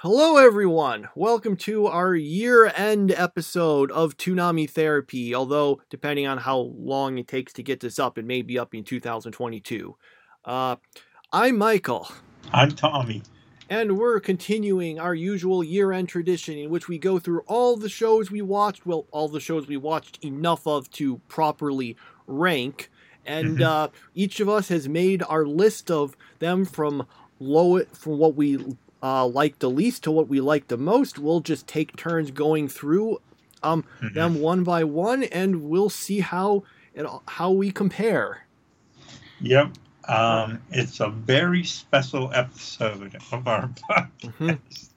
Hello, everyone. Welcome to our year-end episode of Toonami Therapy. Although, depending on how long it takes to get this up, it may be up in 2022. I'm Michael. I'm Tommy. And we're continuing our usual year-end tradition in which we go through all the shows we watched. Well, all the shows we watched enough of to properly rank. And each of us has made our list of them from what we like the least to what we like the most. We'll just take turns going through them one by one, and we'll see how we compare. Yep. It's a very special episode of our podcast.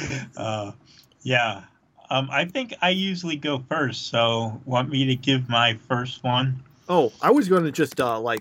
I think I usually go first, so want me to give my first one? Oh, I was going to just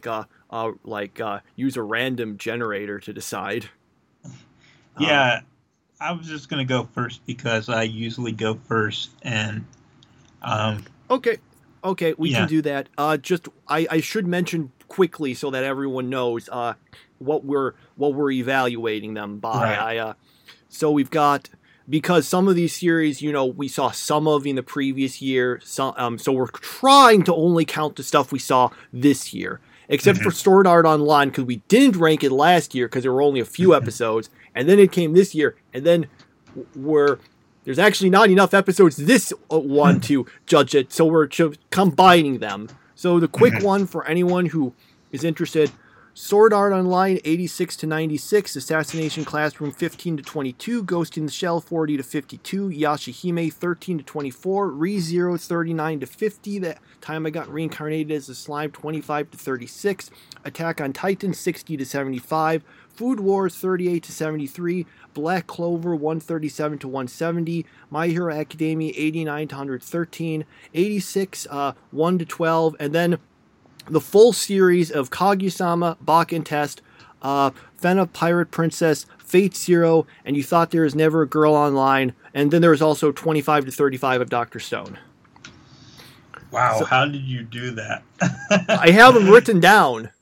use a random generator to decide. Yeah, I was just going to go first because I usually go first, and Okay, we can do that. I should mention quickly so that everyone knows what we're evaluating them by. Right. So we've got, because some of these series, we saw some of in the previous year, so we're trying to only count the stuff we saw this year, except for Sword Art Online, because we didn't rank it last year because there were only a few episodes, and then it came this year, and then there's actually not enough episodes this one to judge it, so we're combining them. So the quick one for anyone who is interested: Sword Art Online 86 to 96, Assassination Classroom 15 to 22, Ghost in the Shell 40 to 52, Yashahime 13 to 24, ReZero 39 to 50, That Time I Got Reincarnated as a Slime 25 to 36, Attack on Titan 60 to 75, Food Wars 38 to 73, Black Clover 137 to 170, My Hero Academia 89 to 113, 86 1 to 12, and then the full series of Kaguya-sama, Bakken Test, Fena Pirate Princess, Fate Zero, and You Thought There Was Never a Girl Online, and then there was also 25 to 35 of Dr. Stone. Wow, so, how did you do that? I have them written down.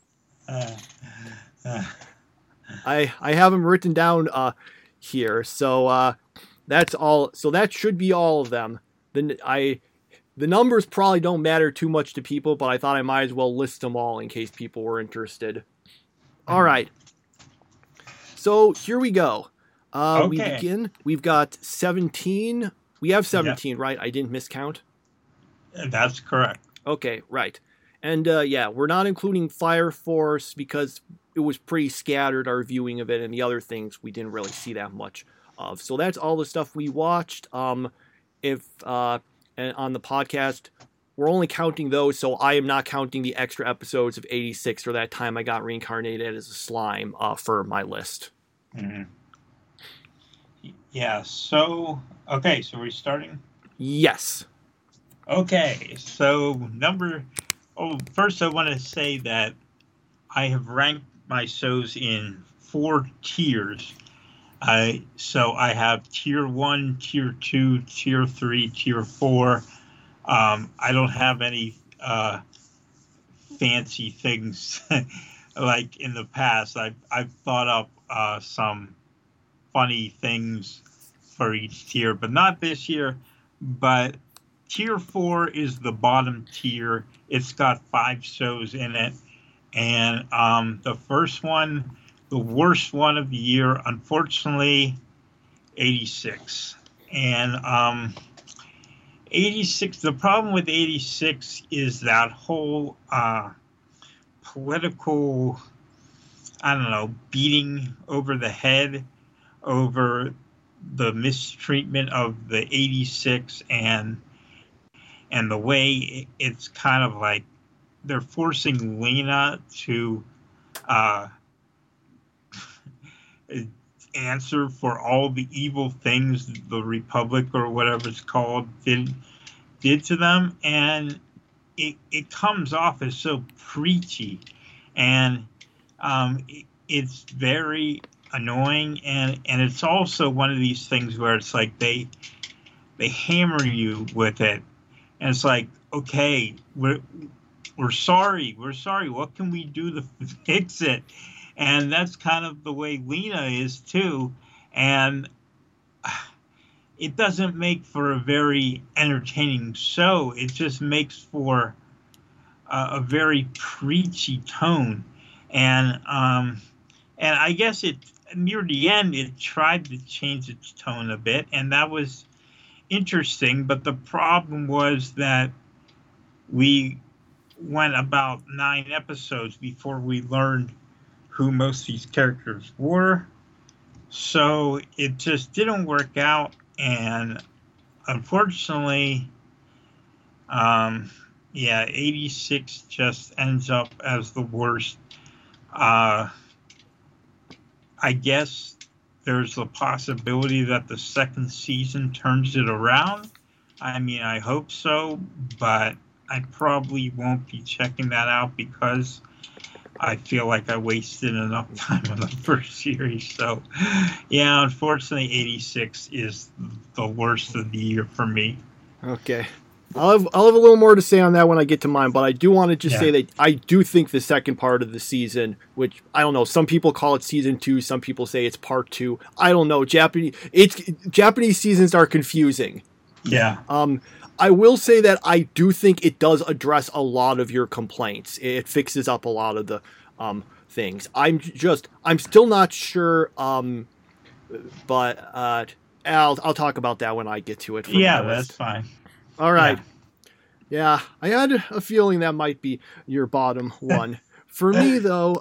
I have them written down here, so that's all. So that should be all of them. The numbers probably don't matter too much to people, but I thought I might as well list them all in case people were interested. All right. So here we go. Okay. We begin. We've got 17. We have 17, right? I didn't miscount. That's correct. Okay, right. And we're not including Fire Force because it was pretty scattered, our viewing of it, and the other things we didn't really see that much of. So that's all the stuff we watched. And on the podcast, we're only counting those, so I am not counting the extra episodes of 86 or That Time I Got Reincarnated as a Slime for my list. Mm-hmm. Yeah, so we're starting? Yes. Okay, so first I want to say that I have ranked my shows in 4 tiers. So I have tier 1, tier 2, tier 3, tier 4. I don't have any fancy things like in the past. I've thought up some funny things for each tier, but not this year. But tier 4 is the bottom tier. It's got 5 shows in it. And the first one, the worst one of the year, unfortunately, 86. And 86, the problem with 86 is that whole political, beating over the head over the mistreatment of the 86 and the way it's kind of like they're forcing Lena to answer for all the evil things the Republic or whatever it's called did to them, and it comes off as so preachy, and it's very annoying, and it's also one of these things where it's like they hammer you with it, and it's like, okay, we're sorry, what can we do to fix it? And that's kind of the way Lena is too. And it doesn't make for a very entertaining show. It just makes for a very preachy tone, and I guess it near the end it tried to change its tone a bit, and that was interesting. But the problem was that we went about 9 episodes before we learned who most of these characters were, so it just didn't work out, and unfortunately, yeah, 86 just ends up as the worst. I guess there's a possibility that the second season turns it around. I mean, I hope so, but I probably won't be checking that out because I feel like I wasted enough time on the first series. So, yeah, unfortunately, 86 is the worst of the year for me. Okay. I'll have a little more to say on that when I get to mine, but I do want to just say that I do think the second part of the season, which I don't know, some people call it season 2, some people say it's part 2. I don't know. Japanese seasons are confusing. Yeah. I will say that I do think it does address a lot of your complaints. It fixes up a lot of the things. I'm still not sure, but I'll talk about that when I get to it. Yeah, that's fine. All right. Yeah, I had a feeling that might be your bottom one. For me, though,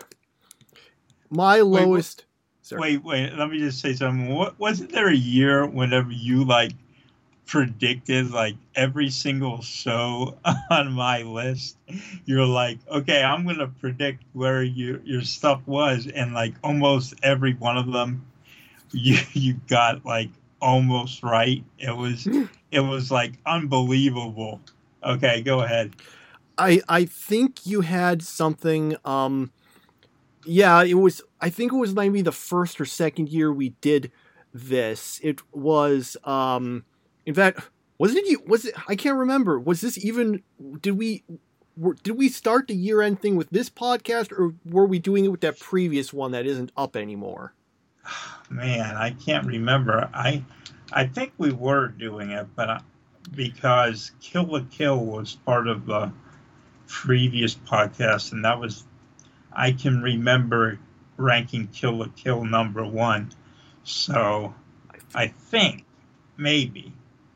my lowest... Wait, let me just say something. Wasn't there a year whenever you, predicted, every single show on my list? You're like, okay, I'm going to predict where your stuff was, and, almost every one of them you got, almost right. It was unbelievable. Okay, go ahead. I think you had something. Yeah, I think it was maybe the first or second year we did this. It was. In fact, was it you? Was it? I can't remember. Was this even? Did we start the year-end thing with this podcast, or were we doing it with that previous one that isn't up anymore? Man, I can't remember. I think we were doing it, but because Kill la Kill was part of the previous podcast, and that was, I can remember ranking Kill la Kill number 1. So I think maybe.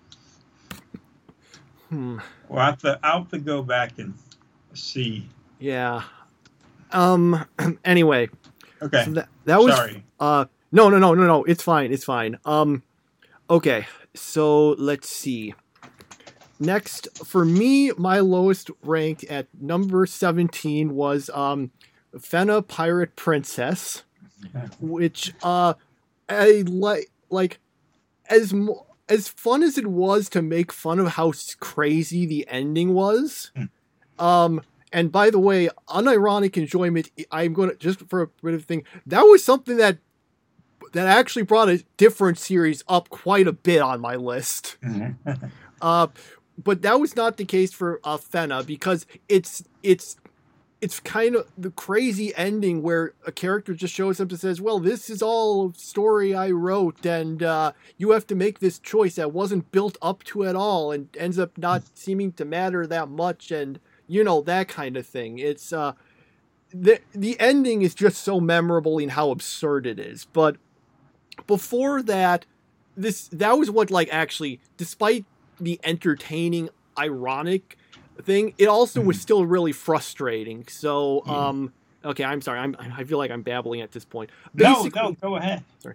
We'll have to go back and see. Yeah. Anyway. Okay. So that was. Sorry. No. It's fine. Okay. So let's see. Next, for me, my lowest ranked at number 17 was Fena Pirate Princess, which I like as fun as it was to make fun of how crazy the ending was. And by the way, unironic enjoyment, I'm going to, just for a bit of thing, that was something that actually brought a different series up quite a bit on my list. But that was not the case for Fena, because it's kind of the crazy ending where a character just shows up and says, well, this is all story I wrote, and you have to make this choice that wasn't built up to at all, and ends up not seeming to matter that much, and that kind of thing. It's the ending is just so memorable in how absurd it is. But before that, that was what actually, despite the entertaining, ironic thing, it also was still really frustrating. So, okay, I'm sorry. I feel like I'm babbling at this point. No, go ahead. Sorry.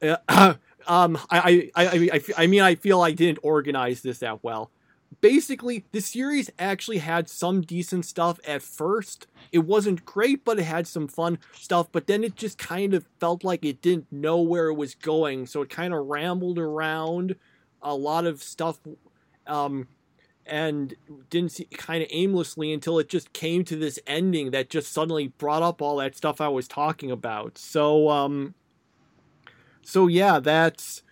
I mean, I feel I didn't organize this that well. Basically, the series actually had some decent stuff at first. It wasn't great, but it had some fun stuff. But then it just kind of felt like it didn't know where it was going. So it kind of rambled around a lot of stuff, and didn't see kind of aimlessly until it just came to this ending that just suddenly brought up all that stuff I was talking about. So yeah, that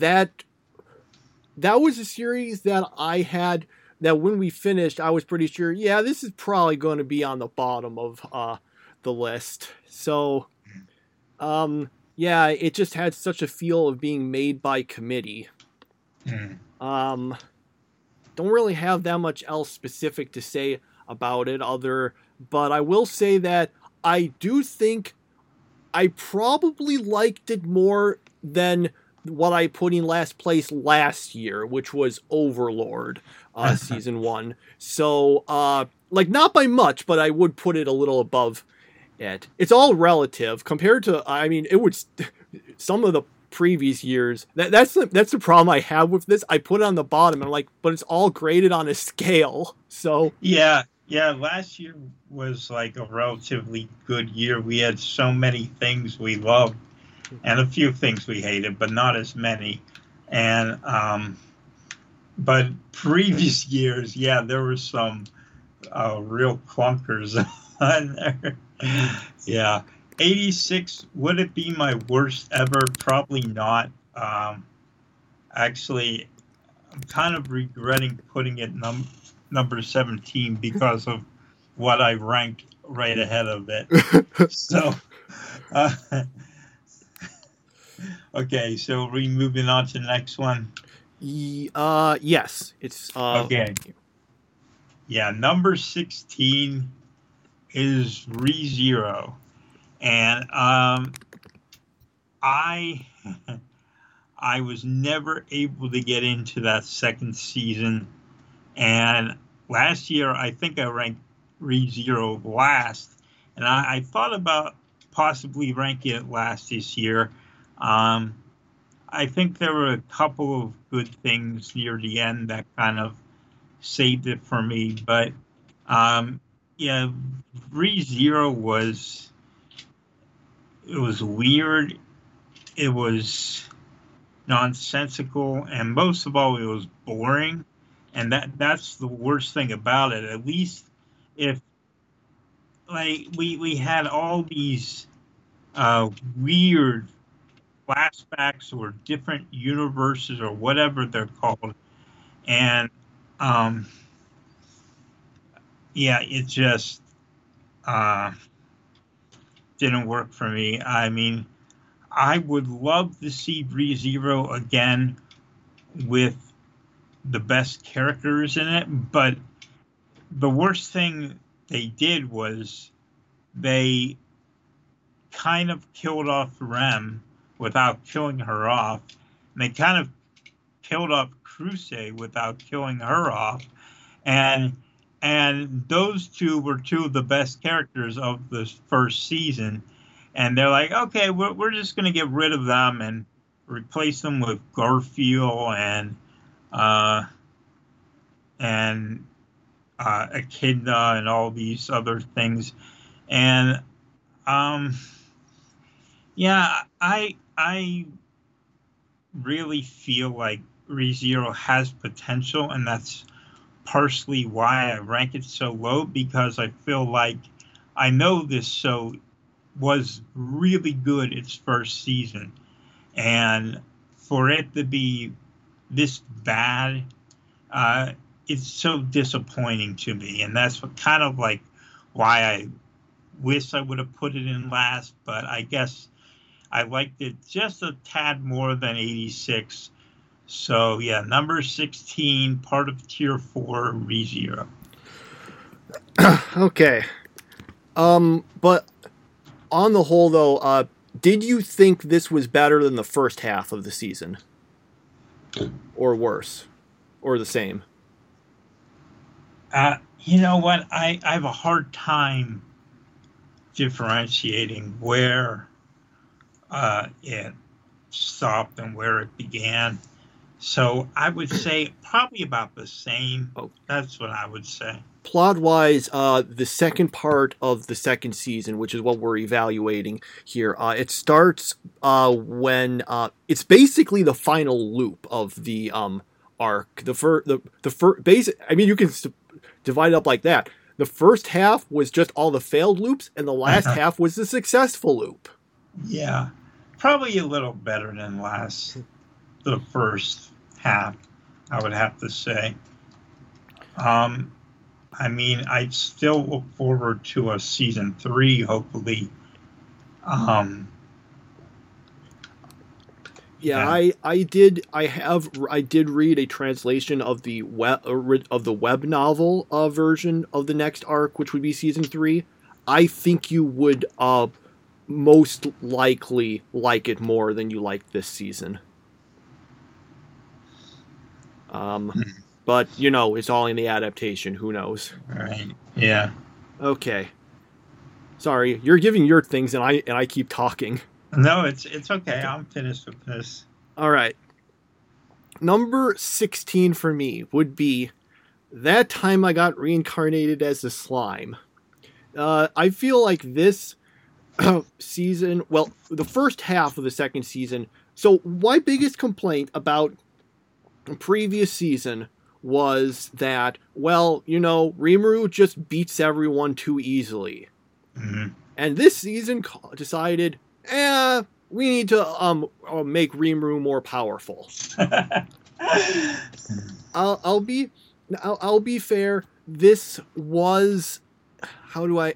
was a series that I had, that when we finished, I was pretty sure, yeah, this is probably going to be on the bottom of the list. So, yeah, it just had such a feel of being made by committee. Mm. Don't really have that much else specific to say about it but I will say that I do think I probably liked it more than what I put in last place last year, which was Overlord, season 1. So, like, not by much, but I would put it a little above it. It's all relative compared to, I mean, it would, some of the previous years, that's the problem I have with this. I put it on the bottom, and I'm like, but it's all graded on a scale, so. Yeah, last year was like a relatively good year. We had so many things we loved and a few things we hated, but not as many. And but previous years, yeah, there were some real clunkers on there. Yeah. 86, would it be my worst ever? Probably not. Actually, I'm kind of regretting putting it number 17 because of what I ranked right ahead of it. So, okay, so are we moving on to the next one? Yes. It's, okay. Yeah, number 16 is ReZero. And I was never able to get into that second season. And last year, I think I ranked ReZero last. And I thought about possibly ranking it last this year. I think there were a couple of good things near the end that kind of saved it for me. But yeah, ReZero was weird. It was nonsensical, and most of all, it was boring. And that's the worst thing about it. At least if like we had all these weird flashbacks or different universes or whatever they're called, and yeah, it just didn't work for me. I mean, I would love to see ReZero again with the best characters in it, but the worst thing they did was they kind of killed off Rem without killing her off. And they kind of killed off Crusade without killing her off. And those two were two of the best characters of the first season. And they're like, okay, we're just going to get rid of them and replace them with Garfield and Echidna and all these other things. And yeah, I really feel like ReZero has potential, and that's partially why I rank it so low, because I feel like I know this show was really good its first season, and for it to be this bad, it's so disappointing to me, and that's what kind of like why I wish I would have put it in last, but I guess I liked it just a tad more than 86. So yeah, number 16, part of tier 4, ReZero. Okay. But on the whole, though, did you think this was better than the first half of the season? Or worse? Or the same? You know what? I have a hard time differentiating where it stopped and where it began. So I would say probably about the same. Oh. That's what I would say. Plot-wise, the second part of the second season, which is what we're evaluating here, it starts when it's basically the final loop of the arc. The first basic. I mean, you can divide it up like that. The first half was just all the failed loops, and the last half was the successful loop. Yeah, probably a little better than the first half, I would have to say. I mean, I still look forward to a season 3, hopefully. Yeah, Yeah. I did read a translation of the web novel version of the next arc, which would be season 3. I think you would most likely like it more than you like this season. Um, Hmm. but you know, it's all in the adaptation. Who knows? Right. Yeah. Okay, sorry, you're giving your things, and I keep talking. No, it's okay. I'm finished with this. All right, number 16 for me would be that time I got reincarnated as a slime. I feel like this season, well, the first half of the second season. So my biggest complaint about the previous season was that, well, you know, Rimuru just beats everyone too easily. Hmm. And this season decided, we need to make Rimuru more powerful. I'll be I'll be fair. This was, how do I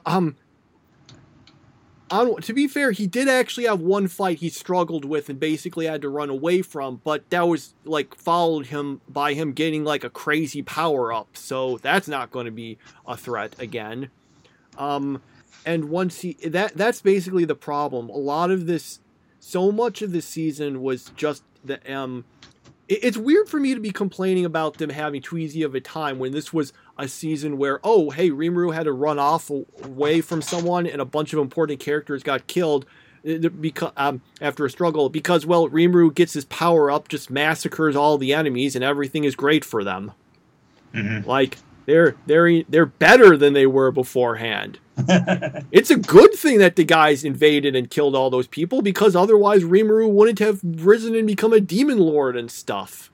to be fair, he did actually have one fight he struggled with and basically had to run away from, but that was like followed him by him getting like a crazy power up, so that's not going to be a threat again. And once that's basically the problem. A lot of this, so much of this season was just the it's weird for me to be complaining about them having too easy of a time when this was a season where, oh, hey, Rimuru had to run off away from someone and a bunch of important characters got killed because after a struggle because, well, Rimuru gets his power up, just massacres all the enemies, and everything is great for them. Hmm. Like, they're better than they were beforehand. It's a good thing that the guys invaded and killed all those people, because otherwise Rimuru wouldn't have risen and become a demon lord and stuff.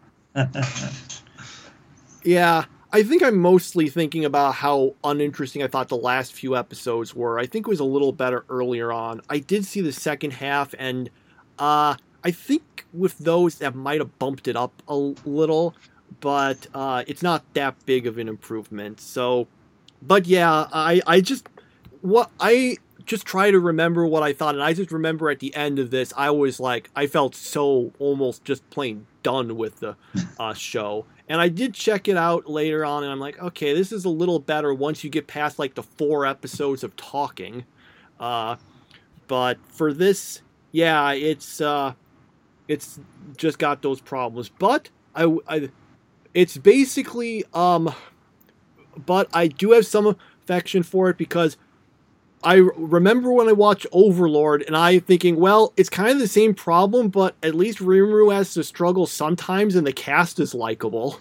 Yeah, I think I'm mostly thinking about how uninteresting I thought the last few episodes were. I think it was a little better earlier on. I did see the second half, and I think with those that might have bumped it up a little, but it's not that big of an improvement. So, but yeah, I just try to remember what I thought, and I just remember at the end of this, I was like, I felt so almost just plain done with the show. And I did check it out later on, and I'm like, okay, this is a little better once you get past like the 4 episodes of talking. But for this, yeah, it's just got those problems. But it's basically but I do have some affection for it because I remember when I watched Overlord and I thinking, well, it's kind of the same problem, but at least Rimuru has to struggle sometimes and the cast is likable.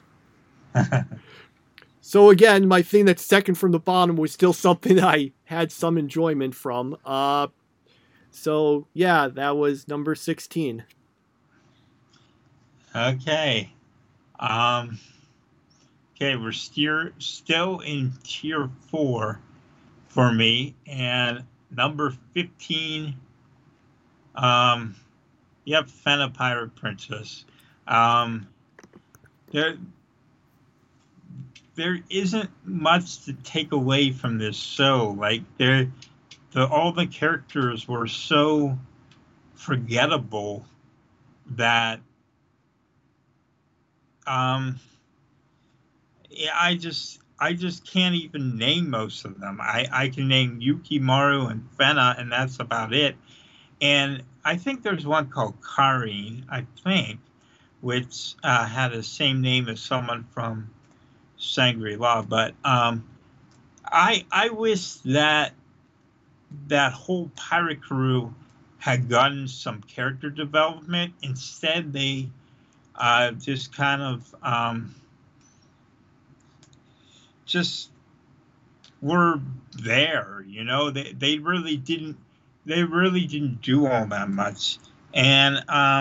So again, my thing that's second from the bottom was still something that I had some enjoyment from. So yeah, that was number 16. Okay. Okay, we're still in tier 4 for me, and number 15. Yep, Fena Pirate Princess. There isn't much to take away from this show. Like all the characters were so forgettable that yeah, I just can't even name most of them. I can name Yukimaru and Fena, and that's about it. And I think there's one called Karin, I think, which had the same name as someone from Shangri-La. But I wish that whole pirate crew had gotten some character development. Instead, they just kind of just were there. You know, they really didn't do all that much. And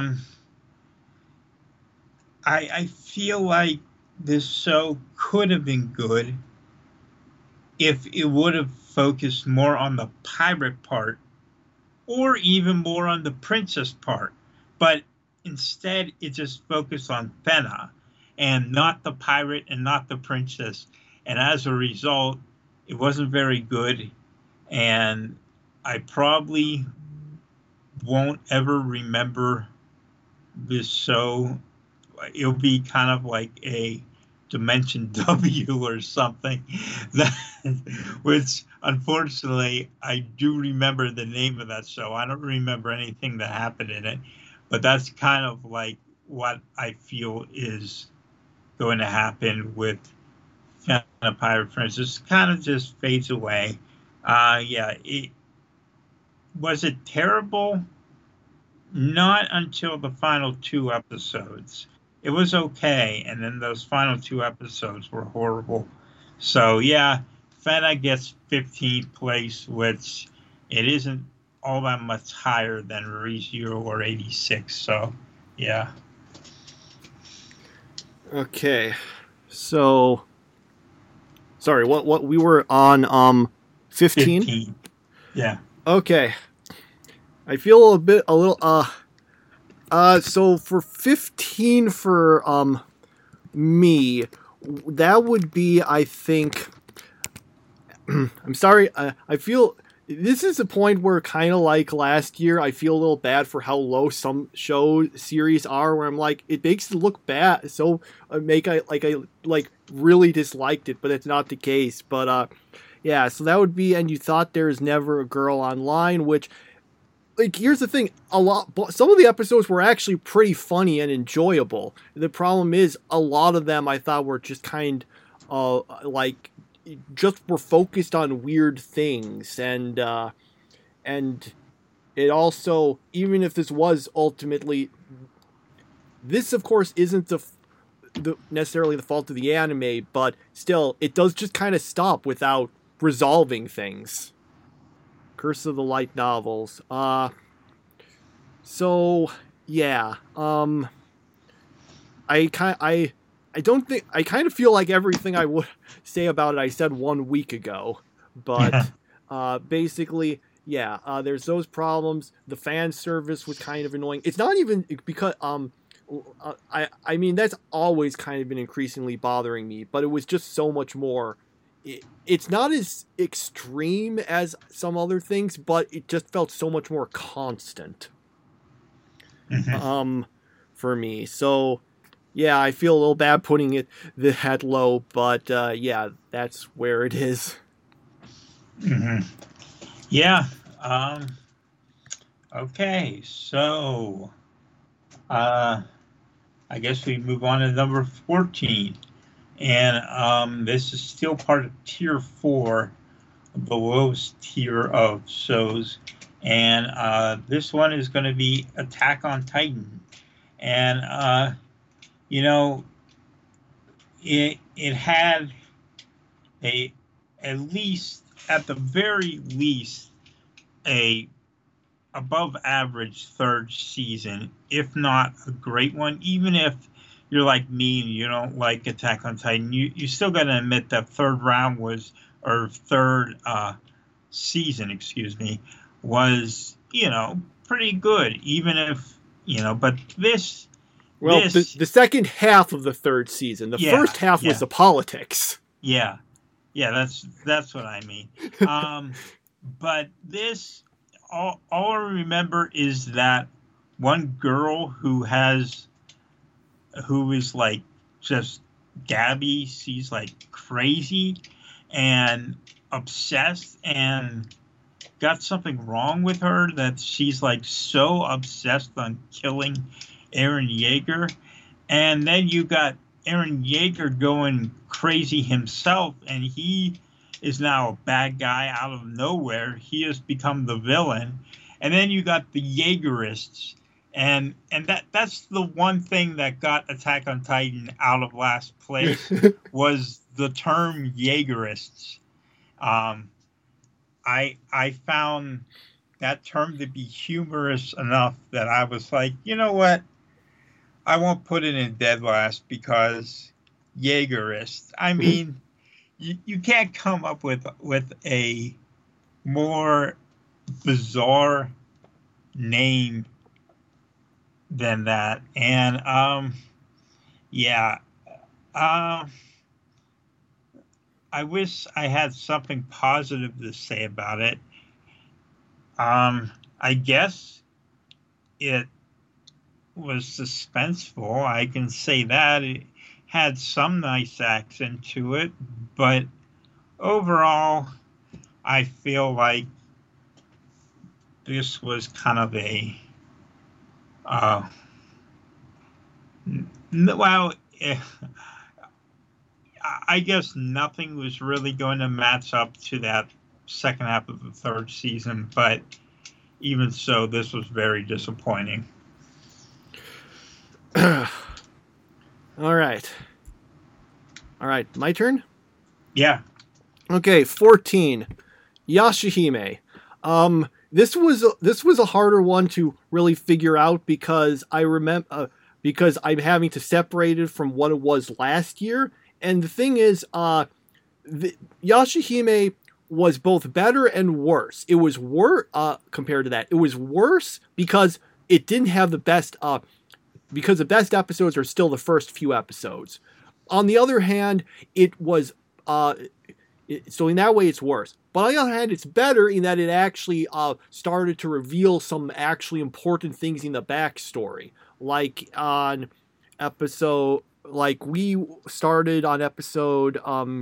I feel like this show could have been good if it would have focused more on the pirate part or even more on the princess part. But instead, it just focused on Fena and not the pirate and not the princess. And as a result, it wasn't very good. And I probably won't ever remember this show, it'll be kind of like a Dimension W or something. That, which unfortunately I do remember the name of that show. I don't remember anything that happened in it, but that's kind of like what I feel is going to happen with Phantom Pirate Princess. Kind of just fades away. Yeah, was it terrible? Not until the final 2 episodes. It was okay, and then those final 2 episodes were horrible. So yeah, Fena gets 15th place, which it isn't all that much higher than ReZero or 86. So yeah. Okay, so sorry, what we were on 15? 15. Yeah. Okay. I feel a little so for 15 for me, that would be, I think, I'm sorry, I feel this is a point where, kind of like last year, I feel a little bad for how low some show series are, where I'm like, it makes it look bad, so I really disliked it, but it's not the case. But yeah, so that would be, and You Thought There's Never a Girl Online, which, like, here's the thing, some of the episodes were actually pretty funny and enjoyable. The problem is, a lot of them I thought were just just were focused on weird things, and it also, even if this was ultimately, this of course isn't the necessarily the fault of the anime, but still, it does just kind of stop without resolving things. Curse of the Light novels. So yeah. I don't think, I kind of feel like everything I would say about it I said 1 week ago, but basically, yeah. There's those problems. The fan service was kind of annoying. It's not even because I mean, that's always kind of been increasingly bothering me, but it was just so much more. It's not as extreme as some other things, but it just felt so much more constant. For me. So yeah, I feel a little bad putting it that low, but yeah, that's where it is. Yeah. Okay, so I guess we move on to number 14. And this is still part of tier 4, the lowest tier of shows. And this one is going to be Attack on Titan. And, you know, it had at the very least, a above average third season, if not a great one. Even if you're like me and you don't like Attack on Titan, you still got to admit that third season, excuse me, was, pretty good. Even if, but this. Well, the second half of the third season, the first half was the politics. Yeah, that's what I mean. But this, all I remember is that one girl who is like just Gabby. She's like crazy and obsessed and got something wrong with her, that she's like so obsessed on killing Eren Yeager. And then you got Eren Yeager going crazy himself, and he is now a bad guy out of nowhere. He has become the villain. And then you got the Jaegerists, and that's the one thing that got Attack on Titan out of last place was the term Jaegerists. I found that term to be humorous enough that I was like, you know what? I won't put it in dead last, because Jaegerists. I mean, you can't come up with a more bizarre name than that. And I wish I had something positive to say about it. I guess it was suspenseful. I can say that. It had some nice accent to it, but overall, I feel like this was kind of a, well, I guess nothing was really going to match up to that second half of the third season, but even so, this was very disappointing. All right, my turn? Yeah. Okay, 14. Yashahime. This was a harder one to really figure out because I remember because I'm having to separate it from what it was last year. And the thing is, Yashahime was both better and worse. It was worse compared to that. It was worse because it didn't have the best. Because the best episodes are still the first few episodes. On the other hand, it was so in that way it's worse. But on the other hand, it's better in that it actually started to reveal some actually important things in the backstory. Like on episode, like we started on episode,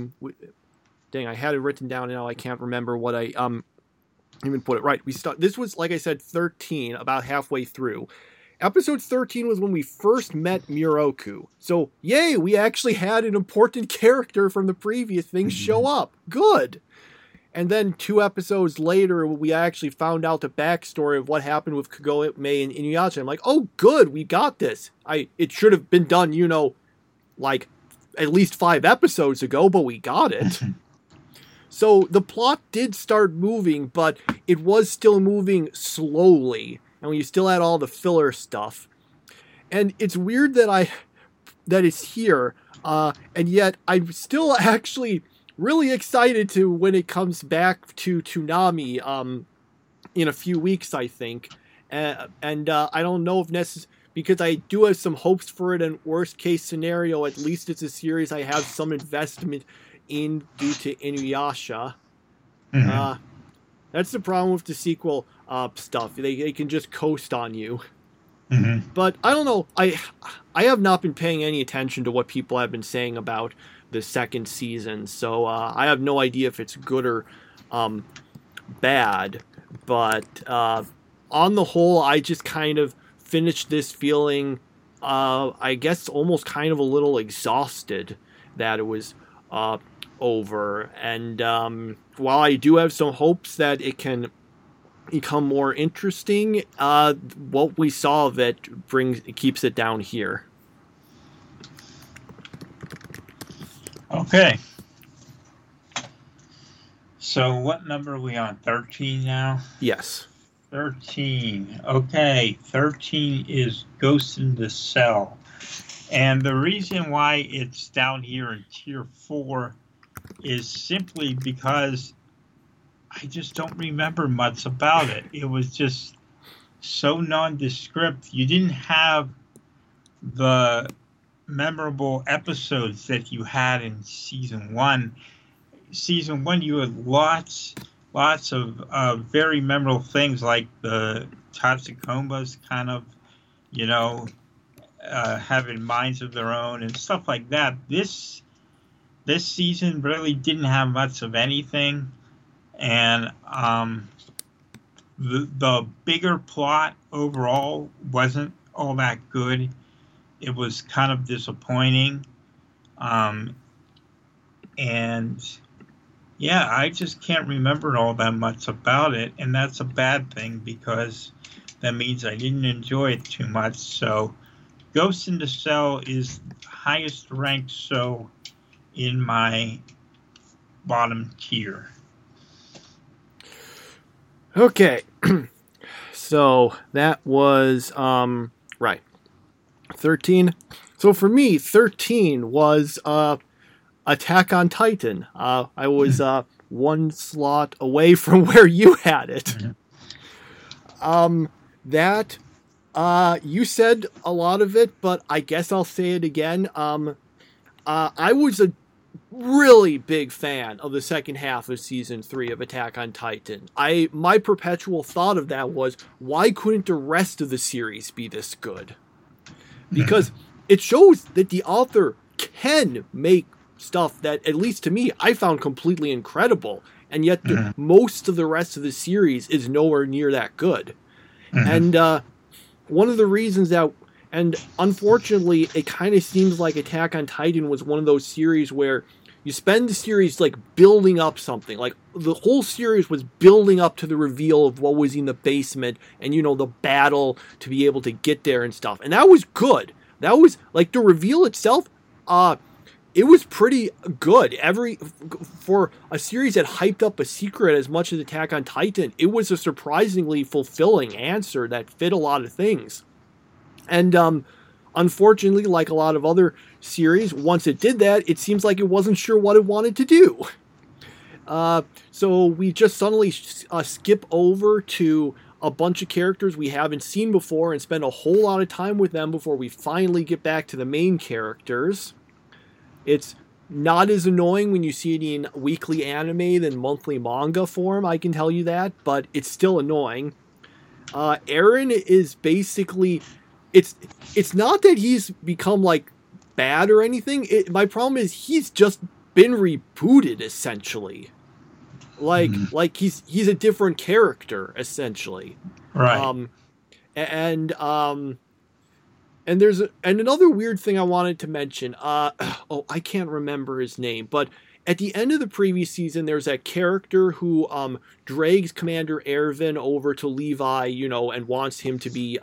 dang, I had it written down and now I can't remember what I even put it right. This was, like I said, 13, about halfway through. Episode 13 was when we first met Miroku. So, yay, we actually had an important character from the previous thing show up. Good. And then 2 episodes later, we actually found out the backstory of what happened with Kagome and Inuyasha. I'm like, oh, good, we got this. It should have been done, like at least 5 episodes ago, but we got it. So the plot did start moving, but it was still moving slowly. And we still had all the filler stuff. And it's weird that it's here, and yet I'm still actually really excited to when it comes back to Toonami in a few weeks, I think. And I don't know if because I do have some hopes for it, and worst case scenario, at least it's a series I have some investment in due to Inuyasha. Mm-hmm. That's the problem with the sequel stuff. They can just coast on you. Mm-hmm. But I don't know. I have not been paying any attention to what people have been saying about the second season, so I have no idea if it's good or bad. But on the whole, I just kind of finished this feeling, I guess, almost kind of a little exhausted that it was over. And while I do have some hopes that it can become more interesting, what we saw of it keeps it down here. Okay. So what number are we on? 13 now? Yes. 13. Okay. 13 is Ghost in the Shell. And the reason why it's down here in tier 4 is simply because I just don't remember much about it. It was just so nondescript. You didn't have the memorable episodes that you had in season 1. Season 1, you had lots of very memorable things, like the Tatsukomas kind of, having minds of their own and stuff like that. This season really didn't have much of anything, and the bigger plot overall wasn't all that good. It was kind of disappointing, and yeah, I just can't remember all that much about it, and that's a bad thing because that means I didn't enjoy it too much. So Ghost in the Shell is highest ranked show in my bottom tier. Okay. So that was right. 13. So for me, 13 was Attack on Titan. I was one slot away from where you had it. That you said a lot of it, but I guess I'll say it again. I was a really big fan of the second half of season 3 of Attack on Titan. My perpetual thought of that was, why couldn't the rest of the series be this good? because it shows that the author can make stuff that, at least to me, I found completely incredible, and yet most of the rest of the series is nowhere near that good. And one of the reasons that, and unfortunately, it kind of seems like Attack on Titan was one of those series where you spend the series like building up something. Like the whole series was building up to the reveal of what was in the basement and, you know, the battle to be able to get there and stuff. And that was good. That was like the reveal itself. It was pretty good. For a series that hyped up a secret as much as Attack on Titan, it was a surprisingly fulfilling answer that fit a lot of things. And unfortunately, like a lot of other series, once it did that, it seems like it wasn't sure what it wanted to do. So we just suddenly skip over to a bunch of characters we haven't seen before and spend a whole lot of time with them before we finally get back to the main characters. It's not as annoying when you see it in weekly anime than monthly manga form, I can tell you that, but it's still annoying. Eren is basically... It's not that he's become, like, bad or anything. My problem is he's just been rebooted, essentially. Like he's a different character, essentially. Right. And there's another weird thing I wanted to mention. I can't remember his name, but at the end of the previous season, there's that character who drags Commander Erwin over to Levi, you know, and wants him to be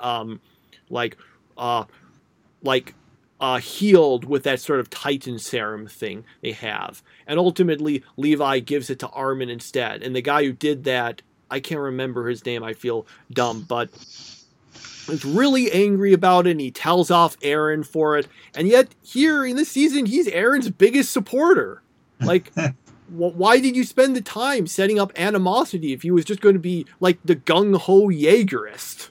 healed with that sort of Titan serum thing they have. And ultimately, Levi gives it to Armin instead. And the guy who did that, I can't remember his name, I feel dumb, but is really angry about it, and he tells off Eren for it. And yet, here in this season, he's Eren's biggest supporter. Like, why did you spend the time setting up animosity if he was just going to be, like, the gung-ho Jaegerist?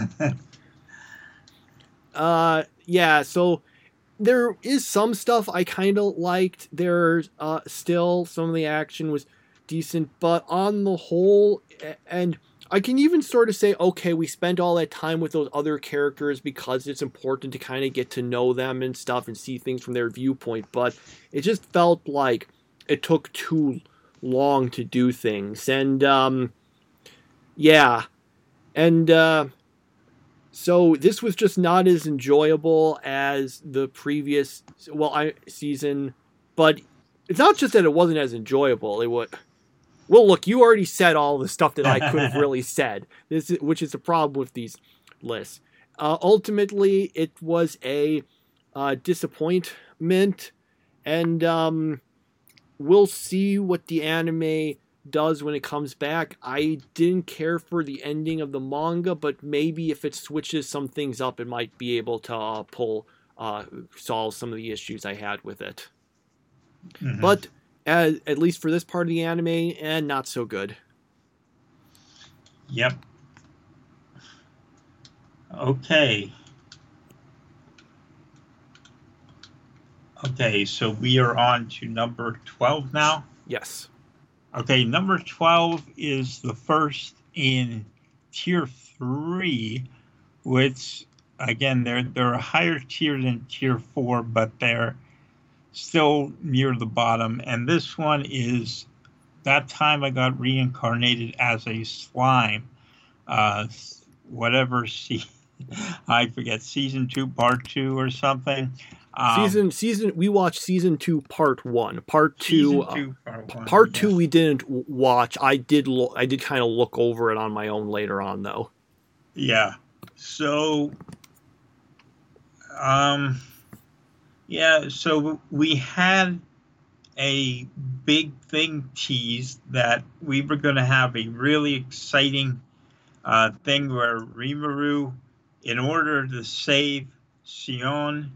Yeah, so there is some stuff I kind of liked. There's still some of the action was decent, but on the whole, and I can even sort of say, okay, we spent all that time with those other characters because it's important to kind of get to know them and stuff and see things from their viewpoint, but it just felt like it took too long to do things. And, yeah. And, so this was just not as enjoyable as the previous season, but it's not just that it wasn't as enjoyable. Well, look, you already said all the stuff that I could have really said, which is the problem with these lists. Ultimately, it was a disappointment, and we'll see what the anime does when it comes back. I didn't care for the ending of the manga, but maybe if it switches some things up, it might be able to solve some of the issues I had with it. But at least for this part of the anime, and not so good. Yep. Okay. Okay, so we are on to number 12 now? Yes. Okay, number 12 is the first in tier 3, which, again, they're a higher tier than tier 4, but they're still near the bottom. And this one is That Time I Got Reincarnated as a Slime. I forget, season 2, part 2 or something. We watched season 2 part 1. Part 2 part 2 we didn't watch. I did kind of look over it on my own later on, though. Yeah. So so we had a big thing teased that we were going to have a really exciting thing where Rimuru, in order to save Sion,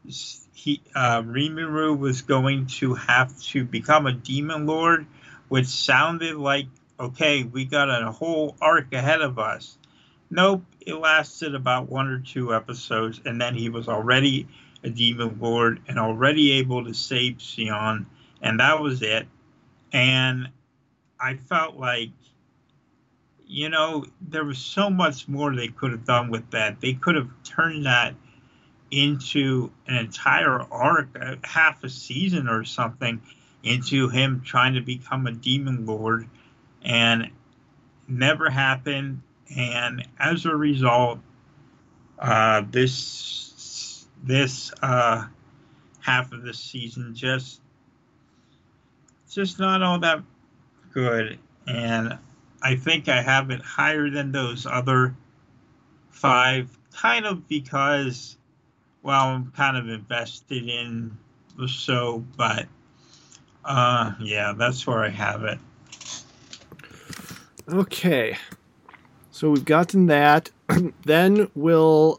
Rimuru was going to have to become a demon lord, which sounded like, okay, we got a whole arc ahead of us. Nope, it lasted about 1 or 2 episodes, and then he was already a demon lord and already able to save Sion, and that was it. And I felt like, there was so much more they could have done with that. They could have turned that into an entire arc, half a season or something, into him trying to become a demon lord, and never happened. And as a result, this half of the season just not all that good. And I think I have it higher than those other 5, kind of because, well, I'm kind of invested in the show, but yeah, that's where I have it. Okay, so we've gotten that. Then we're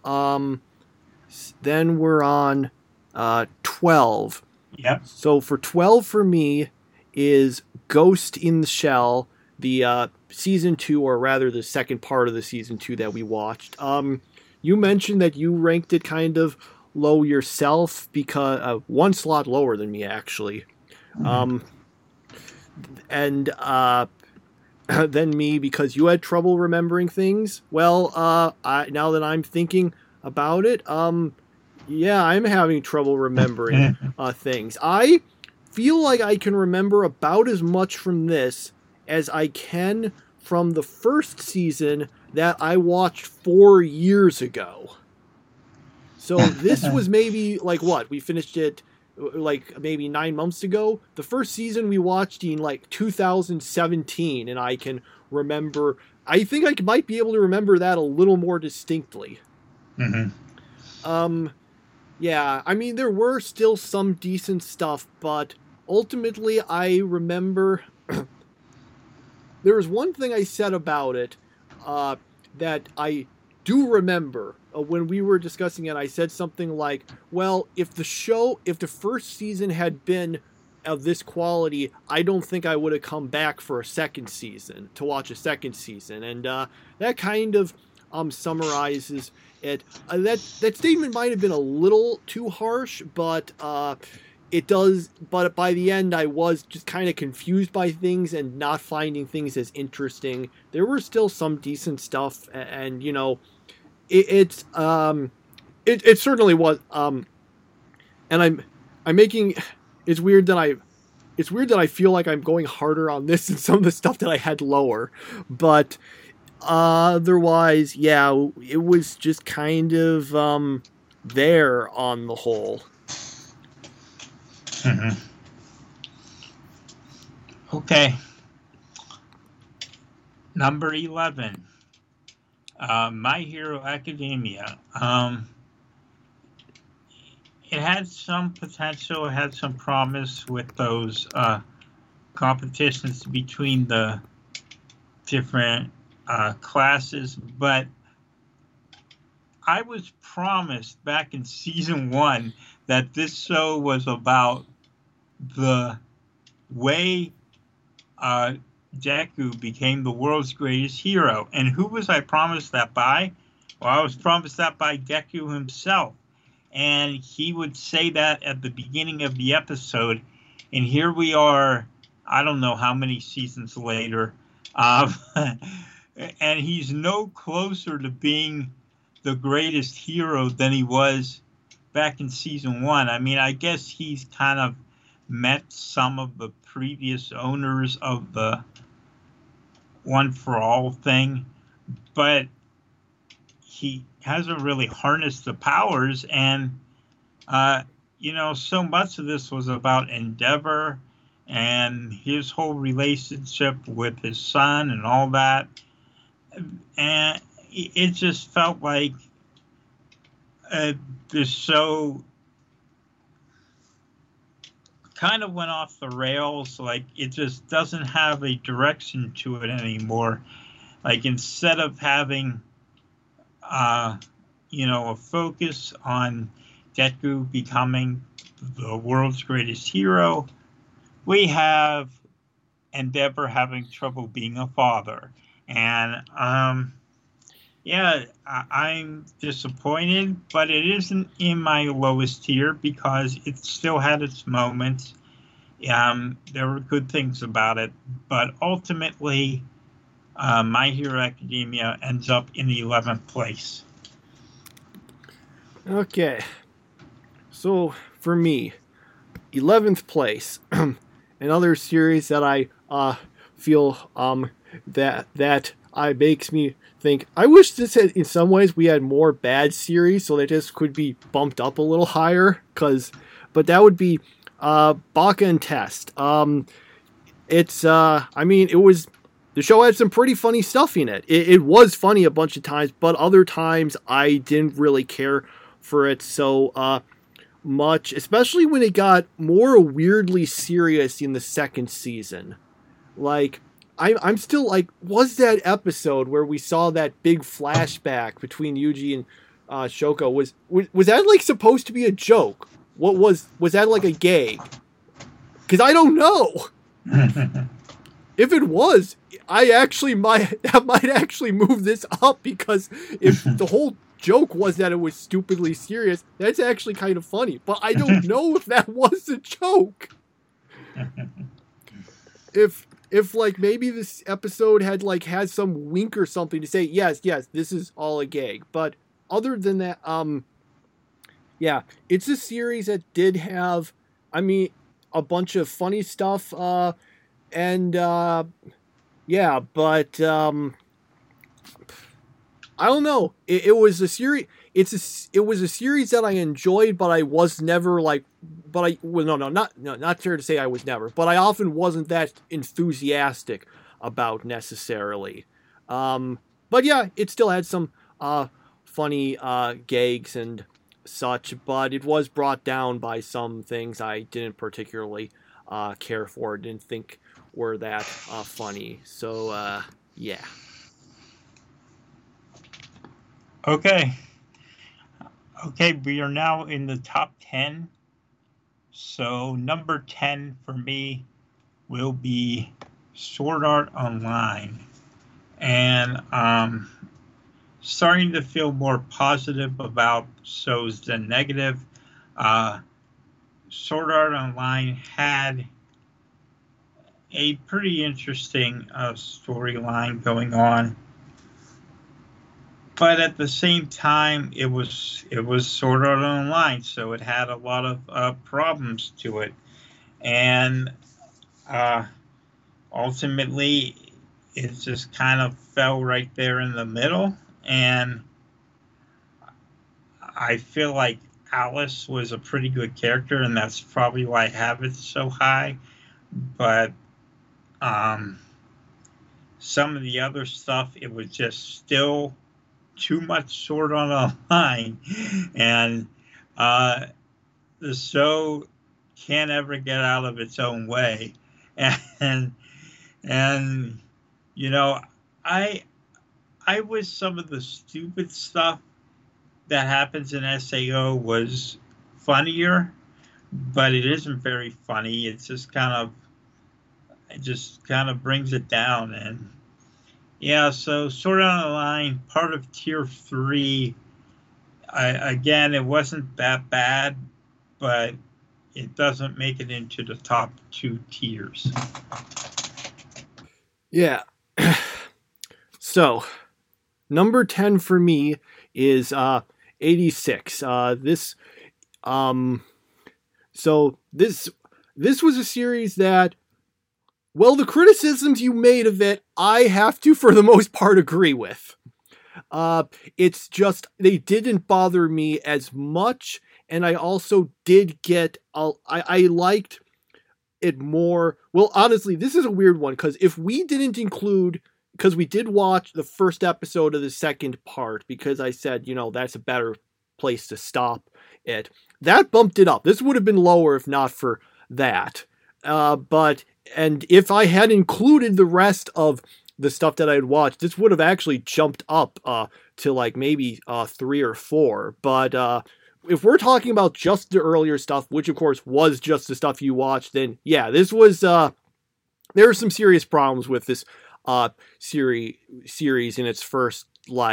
on 12. Yep. So for 12 for me is Ghost in the Shell, the season 2, or rather the second part of the season 2 that we watched. You mentioned that you ranked it kind of low yourself, because one slot lower than me, actually. And than me, because you had trouble remembering things. Well, now that I'm thinking about it, yeah, I'm having trouble remembering things. I feel like I can remember about as much from this as I can from the first season that I watched 4 years ago. So this was maybe like what? We finished it like maybe 9 months ago. The first season we watched in like 2017, and I can remember, I think I might be able to remember that a little more distinctly. Yeah, I mean, there were still some decent stuff, but ultimately I remember there was one thing I said about it that I do remember. When we were discussing it, I said something like, well, if the first season had been of this quality, I don't think I would have come back for a second season, to watch a second season. And that kind of summarizes it. That statement might have been a little too harsh, but it does. But by the end, I was just kind of confused by things and not finding things as interesting. There were still some decent stuff, and you know, it certainly was. And I'm making. It's weird that I feel like I'm going harder on this than some of the stuff that I had lower, but otherwise, yeah, it was just kind of there on the whole. Okay. Number 11. My Hero Academia. It had some potential, it had some promise with those competitions between the different classes, but I was promised back in season 1 that this show was about the way Deku became the world's greatest hero. And who was I promised that by? Well, I was promised that by Deku himself. And he would say that at the beginning of the episode. And here we are, I don't know how many seasons later. And he's no closer to being the greatest hero than he was back in season 1. I mean, I guess he's kind of met some of the previous owners of the One for All thing, but he hasn't really harnessed the powers. And you know, so much of this was about Endeavor and his whole relationship with his son and all that, and it just felt like this show kind of went off the rails. Like, it just doesn't have a direction to it anymore. Like, instead of having you know, a focus on Deku becoming the world's greatest hero, we have Endeavor having trouble being a father. And yeah, I'm disappointed, but it isn't in my lowest tier because it still had its moments. There were good things about it, but ultimately, My Hero Academia ends up in the 11th place. Okay. So for me, 11th place, another series that I feel that makes me think, I wish this had, in some ways, we had more bad series so that this could be bumped up a little higher, but that would be Baka and Test. The show had some pretty funny stuff in it. It was funny a bunch of times, but other times I didn't really care for it so much, especially when it got more weirdly serious in the second season. Like, I'm still like, was that episode where we saw that big flashback between Yuji and Shoko, was that like supposed to be a joke? What was that like a gag? Because I don't know. If it was, that might actually move this up, because if the whole joke was that it was stupidly serious, that's actually kind of funny. But I don't know if that was a joke. If like maybe this episode had some wink or something to say, yes, this is all a gag. But other than that, yeah, it's a series that did have, a bunch of funny stuff, yeah, but I don't know. It was a series. It was a series that I enjoyed, but I was never like. Not fair to say I was never, but I often wasn't that enthusiastic about necessarily. But yeah, it still had some funny gags and such, but it was brought down by some things I didn't particularly care for, didn't think were that funny. So yeah. Okay, we are now in the top 10. So number 10 for me will be Sword Art Online. And starting to feel more positive about shows than negative. Sword Art Online had a pretty interesting storyline going on, but at the same time, it was Sword Art Online, so it had a lot of problems to it, and ultimately, it just kind of fell right there in the middle. And I feel like Alice was a pretty good character, and that's probably why I have it so high. But some of the other stuff, it was just still too much Sword Art Online, and the show can't ever get out of its own way. And you know, I wish some of the stupid stuff that happens in SAO was funnier, but it isn't very funny. It just kind of brings it down. And yeah, so Sword Art Online, part of tier 3. Again, it wasn't that bad, but it doesn't make it into the top 2 tiers. Yeah. So, number 10 for me is 86. This was a series that, well, the criticisms you made of it, I have to, for the most part, agree with. It's just, they didn't bother me as much, and I also did get, I liked it more. Well, honestly, this is a weird one, because if we didn't include, because we did watch the first episode of the second part, because I said, that's a better place to stop it. That bumped it up. This would have been lower if not for that. And if I had included the rest of the stuff that I had watched, this would have actually jumped up to like maybe 3 or 4. But if we're talking about just the earlier stuff, which of course was just the stuff you watched, then yeah, this was there are some serious problems with this series in its first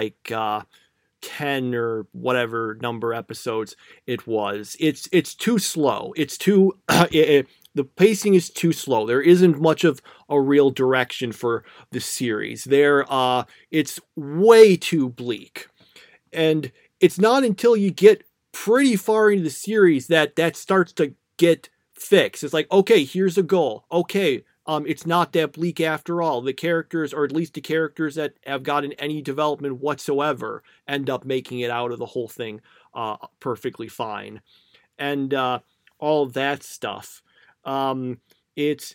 10 or whatever number episodes it was. It's too slow. It's too the pacing is too slow. There isn't much of a real direction for the series. It's way too bleak. And it's not until you get pretty far into the series that starts to get fixed. It's like, okay, here's a goal. Okay, it's not that bleak after all. The characters, or at least the characters that have gotten any development whatsoever, end up making it out of the whole thing perfectly fine. And all that stuff. It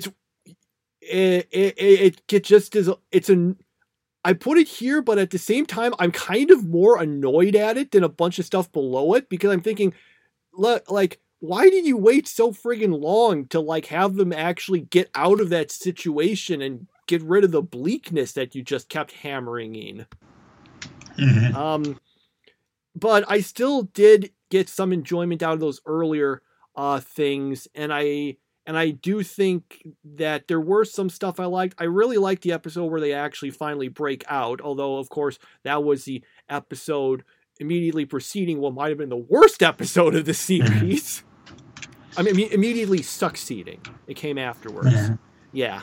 just is. I put it here, but at the same time, I'm kind of more annoyed at it than a bunch of stuff below it, because I'm thinking, like, why did you wait so friggin' long to like have them actually get out of that situation and get rid of the bleakness that you just kept hammering in? Mm-hmm. But I still did get some enjoyment out of those earlier things, and I do think that there were some stuff I liked. I really liked the episode where they actually finally break out, although, of course, that was the episode immediately preceding what might have been the worst episode of the series. I mean, immediately succeeding. It came afterwards. Yeah.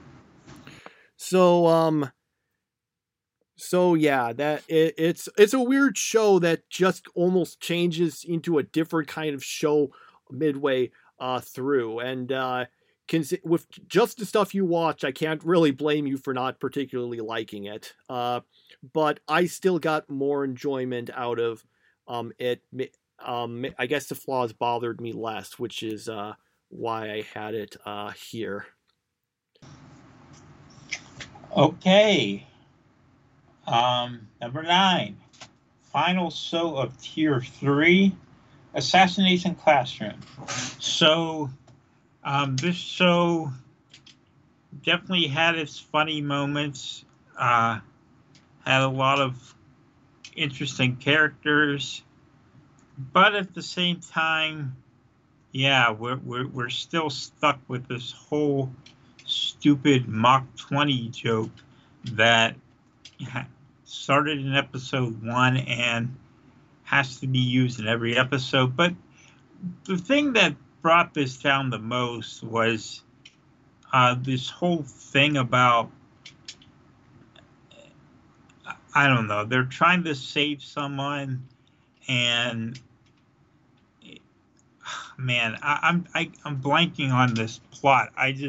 So yeah, that it's a weird show that just almost changes into a different kind of show midway through, and with just the stuff you watch, I can't really blame you for not particularly liking it. But I still got more enjoyment out of it. I guess the flaws bothered me less, which is why I had it here. Okay. Number 9. Final show of Tier 3, Assassination Classroom. So, this show definitely had its funny moments, had a lot of interesting characters, but at the same time, yeah, we're still stuck with this whole stupid Mach 20 joke that started in episode 1 and has to be used in every episode. But the thing that brought this down the most was this whole thing about, I don't know, they're trying to save someone, and man, I'm blanking on this plot.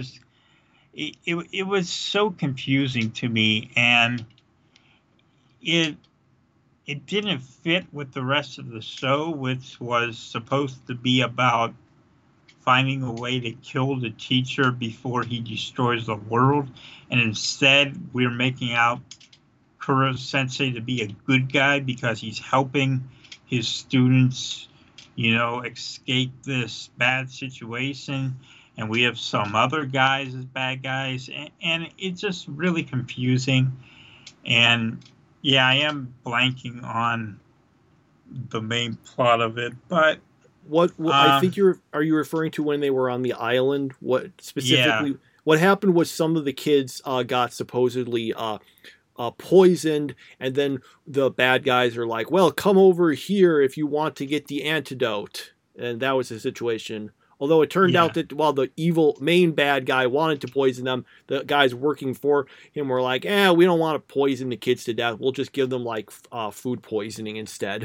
It was so confusing to me, and it didn't fit with the rest of the show, which was supposed to be about finding a way to kill the teacher before he destroys the world. And instead, we're making out Kuro Sensei to be a good guy because he's helping his students, escape this bad situation. And we have some other guys as bad guys. And it's just really confusing. And yeah, I am blanking on the main plot of it, but what I think are you referring to when they were on the island? What specifically? Yeah. What happened was some of the kids got supposedly poisoned, and then the bad guys are like, "Well, come over here if you want to get the antidote," and that was the situation. Although it turned out that while the evil main bad guy wanted to poison them, the guys working for him were like, we don't want to poison the kids to death. We'll just give them like food poisoning instead.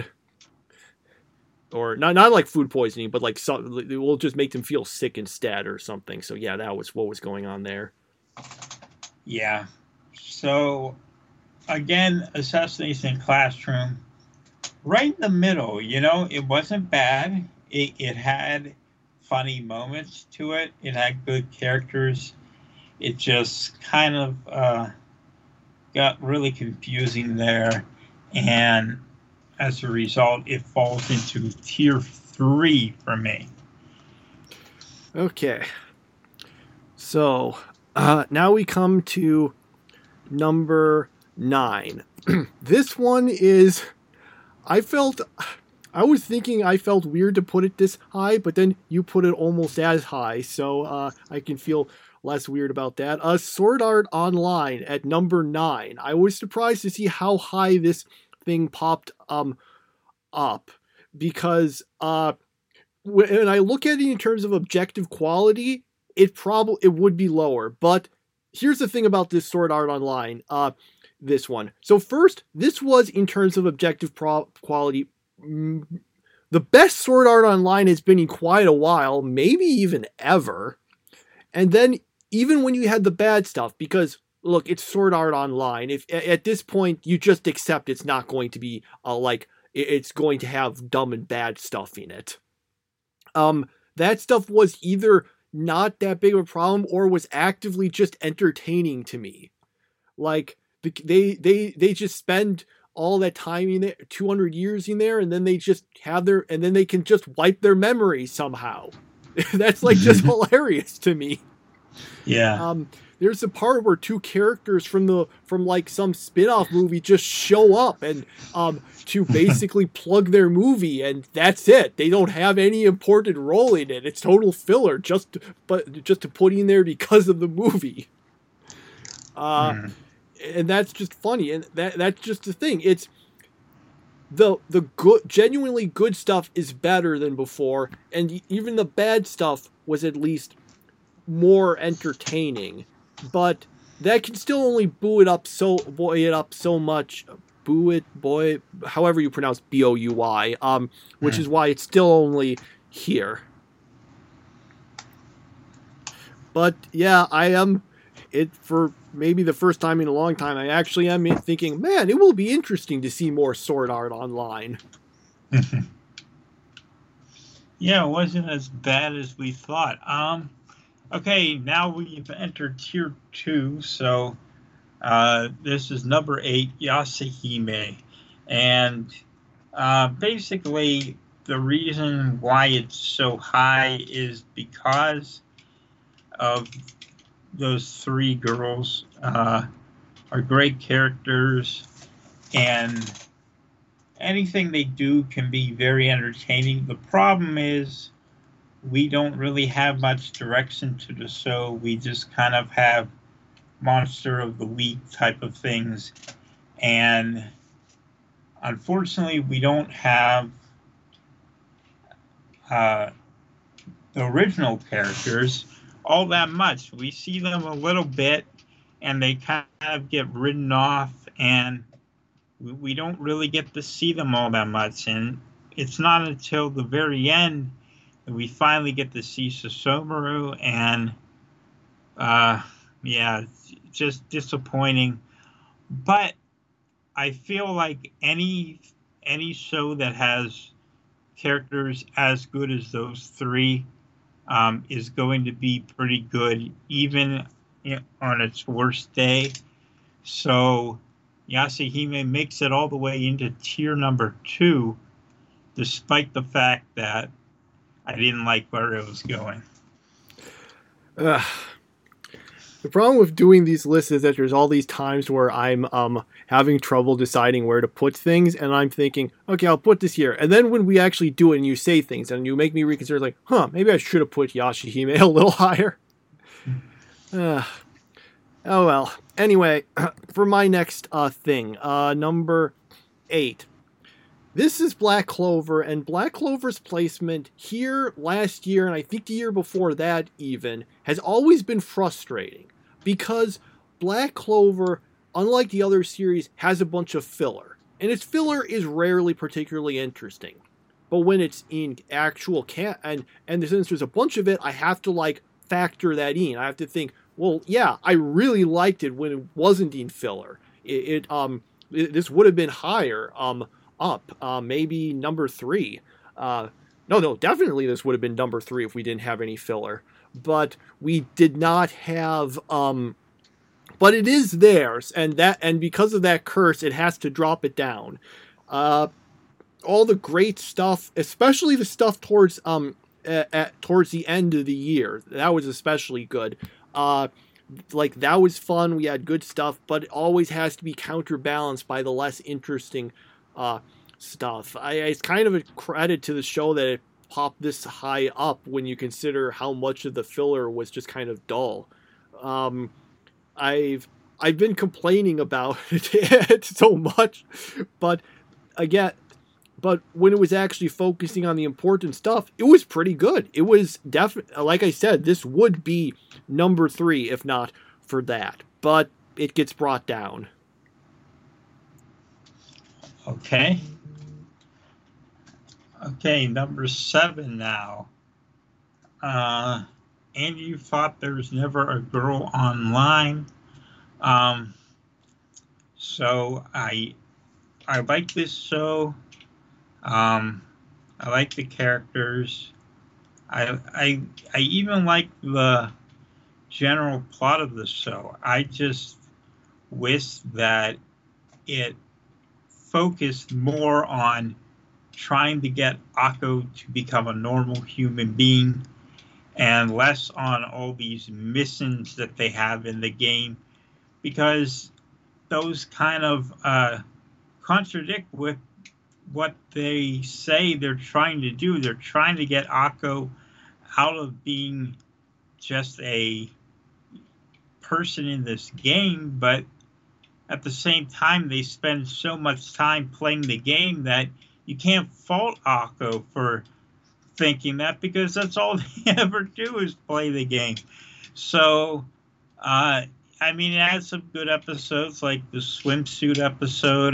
Or not like food poisoning, but like we'll just make them feel sick instead or something. So yeah, that was what was going on there. Yeah. So again, Assassination Classroom, right in the middle, it wasn't bad. It had funny moments to it. It had good characters. It just kind of got really confusing there, and as a result, it falls into Tier 3 for me. Okay. So now we come to number 9. This one is, I was thinking I felt weird to put it this high, but then you put it almost as high, so I can feel less weird about that. Sword Art Online at number 9. I was surprised to see how high this thing popped up, because when I look at it in terms of objective quality, it would be lower. But here's the thing about this Sword Art Online, this one. So first, this was, in terms of objective quality, the best Sword Art Online has been in quite a while, maybe even ever. And then even when you had the bad stuff, because look, it's Sword Art Online. If at this point you just accept it's not going to be like it's going to have dumb and bad stuff in it. That stuff was either not that big of a problem or was actively just entertaining to me. Like they just spend all that time in there, 200 years in there, and then they just and then they can just wipe their memory somehow. That's like just hilarious to me. Yeah. There's a part where two characters from like some spin-off movie just show up and to basically plug their movie, and that's it. They don't have any important role in it. It's total filler, just to put in there because of the movie. And that's just funny, and that's just the thing. It's the good, genuinely good stuff is better than before, and even the bad stuff was at least more entertaining. But that can still only buoy it up so much. However you pronounce BOUY, which is why it's still only here. But yeah, I am for maybe the first time in a long time. I actually am thinking, man, it will be interesting to see more Sword Art Online. Yeah, it wasn't as bad as we thought. Okay, now we've entered Tier 2, so this is number 8, Yashahime. And basically, the reason why it's so high is because of those 3 girls are great characters, and anything they do can be very entertaining. The problem is we don't really have much direction to the show. We just kind of have monster of the week type of things. And unfortunately, we don't have the original characters all that much. We see them a little bit, and they kind of get written off, and we don't really get to see them all that much. And it's not until the very end we finally get to see Susumaru, and yeah, it's just disappointing. But I feel like any show that has characters as good as those 3 is going to be pretty good, even on its worst day. So Yashahime makes it all the way into tier number 2, despite the fact that I didn't like where it was going. The problem with doing these lists is that there's all these times where I'm having trouble deciding where to put things, and I'm thinking, okay, I'll put this here. And then when we actually do it and you say things and you make me reconsider, like, maybe I should have put Yashahime a little higher. Oh well. Anyway, for my next thing, number 8. This is Black Clover, and Black Clover's placement here last year, and I think the year before that even, has always been frustrating. Because Black Clover, unlike the other series, has a bunch of filler. And its filler is rarely particularly interesting. But when it's in actual and since there's a bunch of it, I have to factor that in. I have to think, well, yeah, I really liked it when it wasn't in filler. This would have been higher, maybe number 3. No, definitely this would have been number 3 if we didn't have any filler. But we did not have, but it is theirs, and because of that curse, it has to drop it down. All the great stuff, especially the stuff towards the end of the year, that was especially good. That was fun. We had good stuff, but it always has to be counterbalanced by the less interesting stuff. It's kind of a credit to the show that it popped this high up when you consider how much of the filler was just kind of dull. I've been complaining about it so much, but when it was actually focusing on the important stuff, it was pretty good. It was definitely, like I said, this would be number 3 if not for that, but it gets brought down. Okay. Okay, number 7 now. And you thought there was never a girl online. Um, so I like this show. Um, I like the characters. I even like the general plot of the show. I just wish that it focused more on trying to get Akko to become a normal human being and less on all these missions that they have in the game, because those kind of contradict with what they say they're trying to do. They're trying to get Akko out of being just a person in this game, but at the same time, they spend so much time playing the game that you can't fault Akko for thinking that, because that's all they ever do is play the game. So, I mean, it had some good episodes, like the swimsuit episode,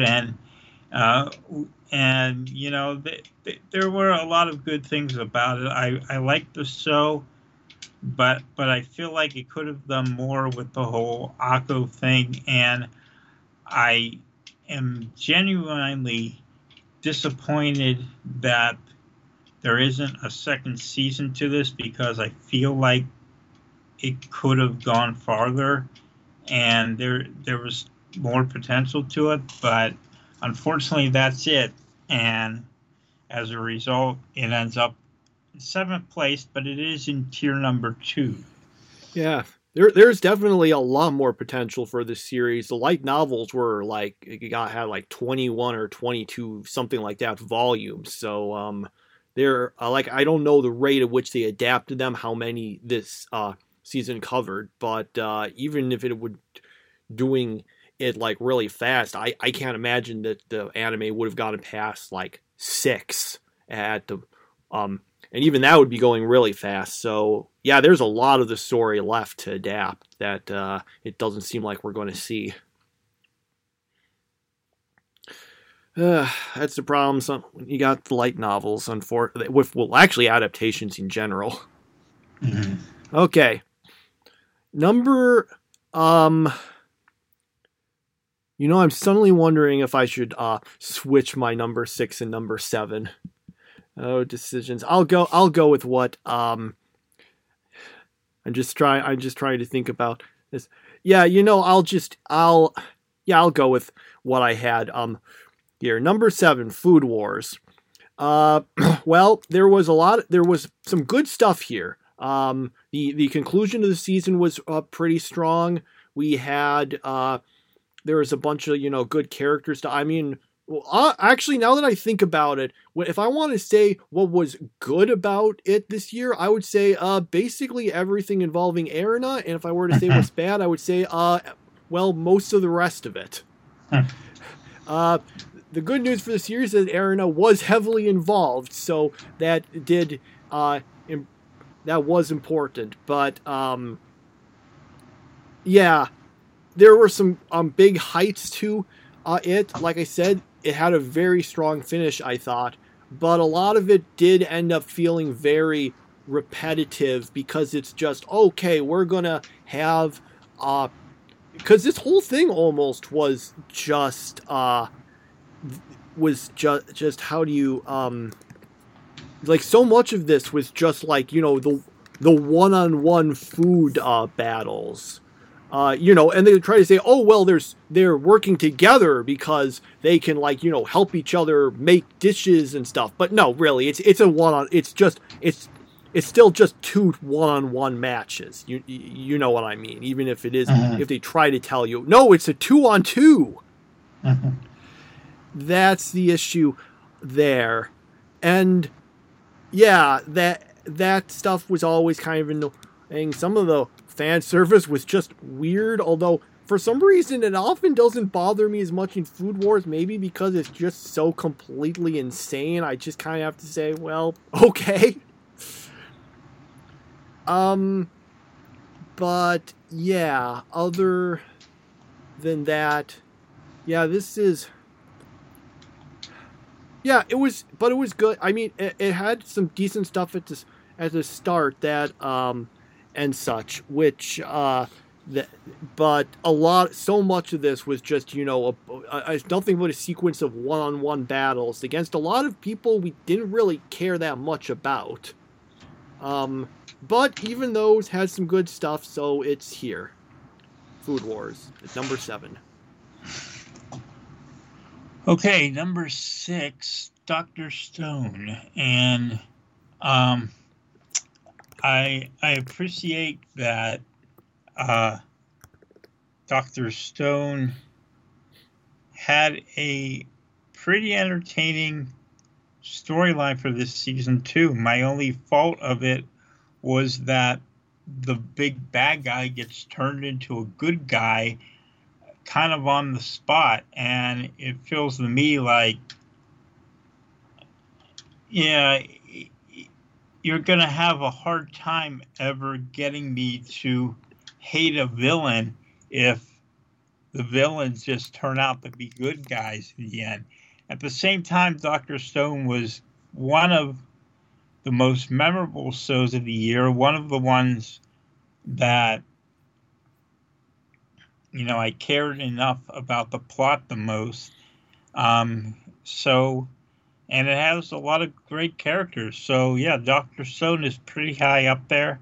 and you know, there were a lot of good things about it. I liked the show, but I feel like it could have done more with the whole Akko thing, and I am genuinely disappointed that there isn't a second season to this, because I feel like it could have gone farther and there was more potential to it, but unfortunately that's it. And as a result, it ends up in 7th place, but it is in tier number 2. Yeah, there's definitely a lot more potential for this series. The light novels were like had like 21 or 22 something like that volumes. So they're like, I don't know the rate at which they adapted them, how many this season covered, but even if it would doing it like really fast, I can't imagine that the anime would have gotten past like 6 at the and even that would be going really fast. So yeah, there's a lot of the story left to adapt that it doesn't seem like we're going to see. That's the problem. You got the light novels, actually adaptations in general. Mm-hmm. Okay, number I'm suddenly wondering if I should switch my number 6 and number 7. Oh, decisions. I'll go with what I'm just trying to think about this. Yeah, I'll go with what I had here. Number 7, Food Wars. Well, there was some good stuff here. The conclusion of the season was pretty strong. We had there was a bunch of good characters actually, now that I think about it, if I want to say what was good about it this year, I would say basically everything involving Erina, and if I were to say what's bad, I would say most of the rest of it. The good news for the series is that Erina was heavily involved, so that was important. But yeah, there were some big heights to it. Like I said, it had a very strong finish, I thought, but a lot of it did end up feeling very repetitive, because it's just, okay, we're gonna have because this whole thing almost was just how do you like, so much of this was just like the one-on-one food battles. And they try to say, oh, well, they're working together because they can help each other make dishes and stuff. But no, really, it's still just 2 one-on-one matches. You know what I mean? Even if it is, if they try to tell you, no, it's a 2-on-2. That's the issue there. And yeah, that stuff was always kind of annoying. Some of the fan service was just weird, although for some reason it often doesn't bother me as much in Food Wars, maybe because it's just so completely insane. I just kind of have to say, well, okay. But yeah, other than that, yeah, this is Yeah, it was, but it was good. I mean, it had some decent stuff at the start that and such, which that, but so much of this was just nothing but a sequence of one-on-one battles against a lot of people we didn't really care that much about. But even those had some good stuff, so it's here. Food Wars at number 7. Okay, number 6, Dr. Stone, and I appreciate that Dr. Stone had a pretty entertaining storyline for this season too. My only fault of it was that the big bad guy gets turned into a good guy kind of on the spot, and it feels to me like, yeah, you're gonna have a hard time ever getting me to hate a villain if the villains just turn out to be good guys in the end. At the same time, Dr. Stone was one of the most memorable shows of the year, one of the ones that, I cared enough about the plot the most. And it has a lot of great characters. So, yeah, Dr. Stone is pretty high up there.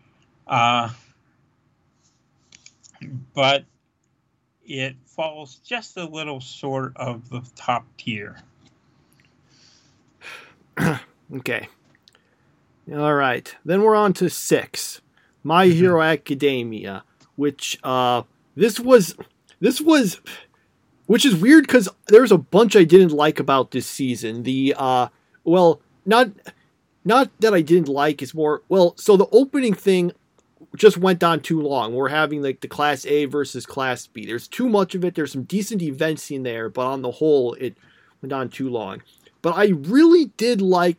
But it falls just a little short of the top tier. Okay. All right. Then we're on to 6. My Hero Academia, which this was which is weird because there's a bunch I didn't like about this season. Not that I didn't like, it's more, so the opening thing just went on too long. We're having like the Class A versus Class B. There's too much of it. There's some decent events in there, but on the whole, it went on too long. But I really did like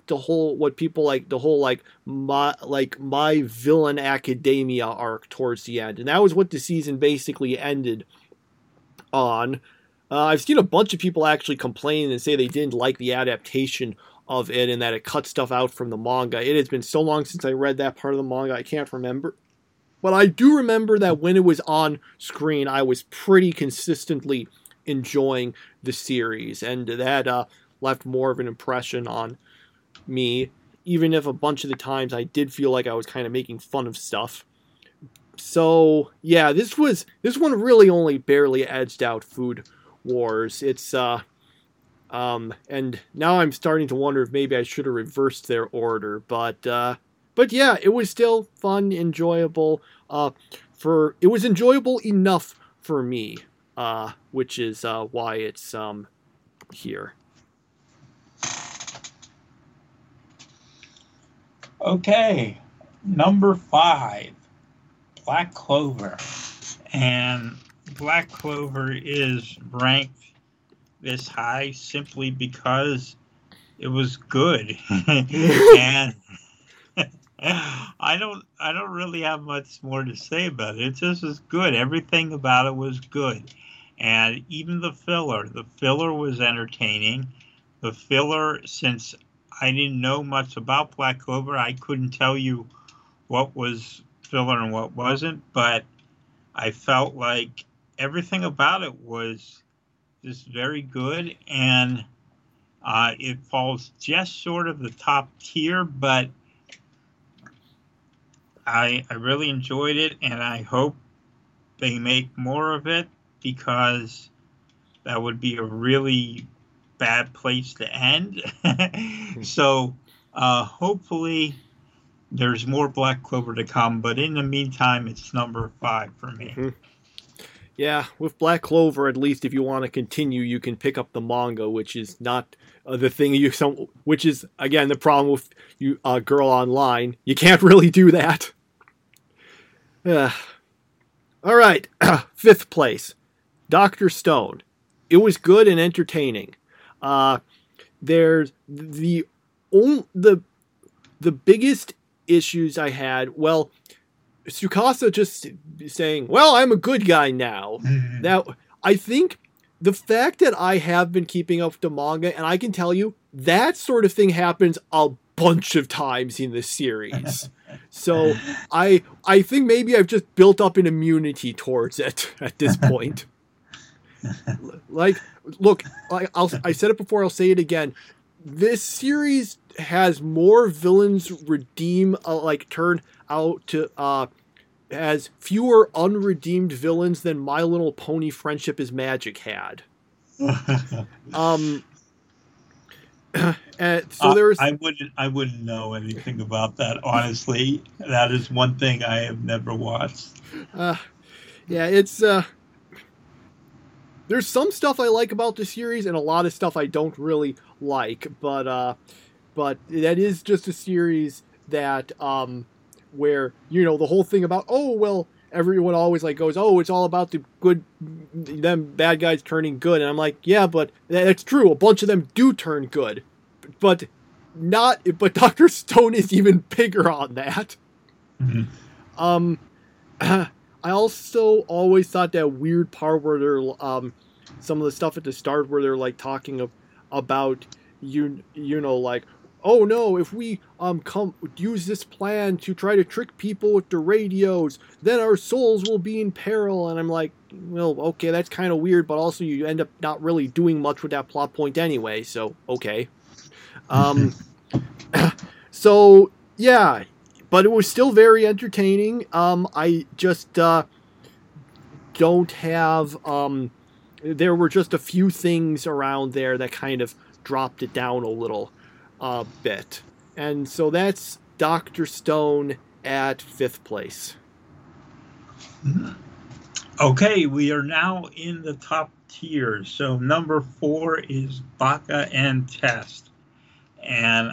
my Villain Academia arc towards the end. And that was what the season basically ended on. I've seen a bunch of people actually complain and say they didn't like the adaptation of it and that it cut stuff out from the manga. It has been so long since I read that part of the manga, I can't remember. But I do remember that when it was on screen, I was pretty consistently enjoying the series, and that left more of an impression on me, even if a bunch of the times I did feel like I was kind of making fun of stuff. So, yeah, this one really only barely edged out Food Wars. It's and now I'm starting to wonder if maybe I should have reversed their order, but yeah, it was still fun, enjoyable. It was enjoyable enough for me, which is why it's here. Okay, number 5, Black Clover, and Black Clover is ranked this high simply because it was good, and I don't really have much more to say about it. It just was good. Everything about it was good, and even the filler was entertaining. The filler, since I didn't know much about Black Clover, I couldn't tell you what was filler and what wasn't, but I felt like everything about it was just very good, and it falls just short of the top tier, but I really enjoyed it, and I hope they make more of it, because that would be a really bad place to end. So hopefully there's more Black Clover to come, but in the meantime, it's number 5 for me. Mm-hmm. Yeah, with Black Clover, at least if you want to continue, you can pick up the manga, which is not the thing which is, again, the problem with you, Girl Online. You can't really do that. All right, 5th place, Dr. Stone. It was good and entertaining. There's the biggest issues I had. Well, Tsukasa just saying, "Well, I'm a good guy now." Now, I think the fact that I have been keeping up with the manga, and I can tell you, that sort of thing happens a bunch of times in this series. So I think maybe I've just built up an immunity towards it at this point. Like, look, I said it before, I'll say it again. This series has more villains turn out to has fewer unredeemed villains than My Little Pony Friendship is Magic had. And so there's I wouldn't know anything about that, honestly. That is one thing I have never watched. Yeah, it's there's some stuff I like about the series and a lot of stuff I don't really like, but that is just a series that where, you know, the whole thing about, oh well, everyone always like goes, oh, it's all about the good, them bad guys turning good, and I'm like, yeah, but that's true, a bunch of them do turn good, but Dr. Stone is even bigger on that. Mm-hmm. I also always thought that weird part where they're some of the stuff at the start where they're like talking about you know, like, oh no, if we use this plan to try to trick people with the radios, then our souls will be in peril. And I'm like, well, okay, that's kind of weird, but also you end up not really doing much with that plot point anyway, so okay. So yeah, but it was still very entertaining. I just don't have there were just a few things around there that kind of dropped it down a little bit. And so that's Dr. Stone at 5th place. Okay, we are now in the top tier. So number 4 is Baka and Test. And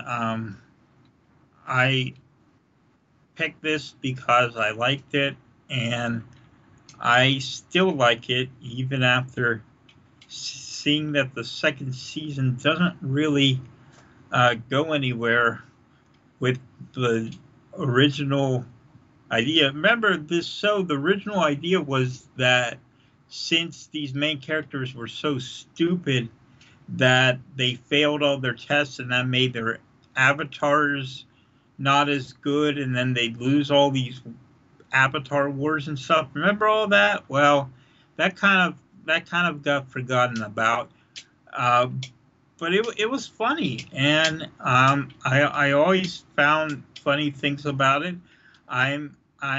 I picked this because I liked it, and I still like it even after seeing that the second season doesn't really go anywhere with the original idea. Remember, this show, the original idea was that since these main characters were so stupid that they failed all their tests, and that made their avatars not as good, and then they'd lose all these avatar wars and stuff. Remember all that? Well, that kind of got forgotten about. But it was funny, and I always found funny things about it. I'm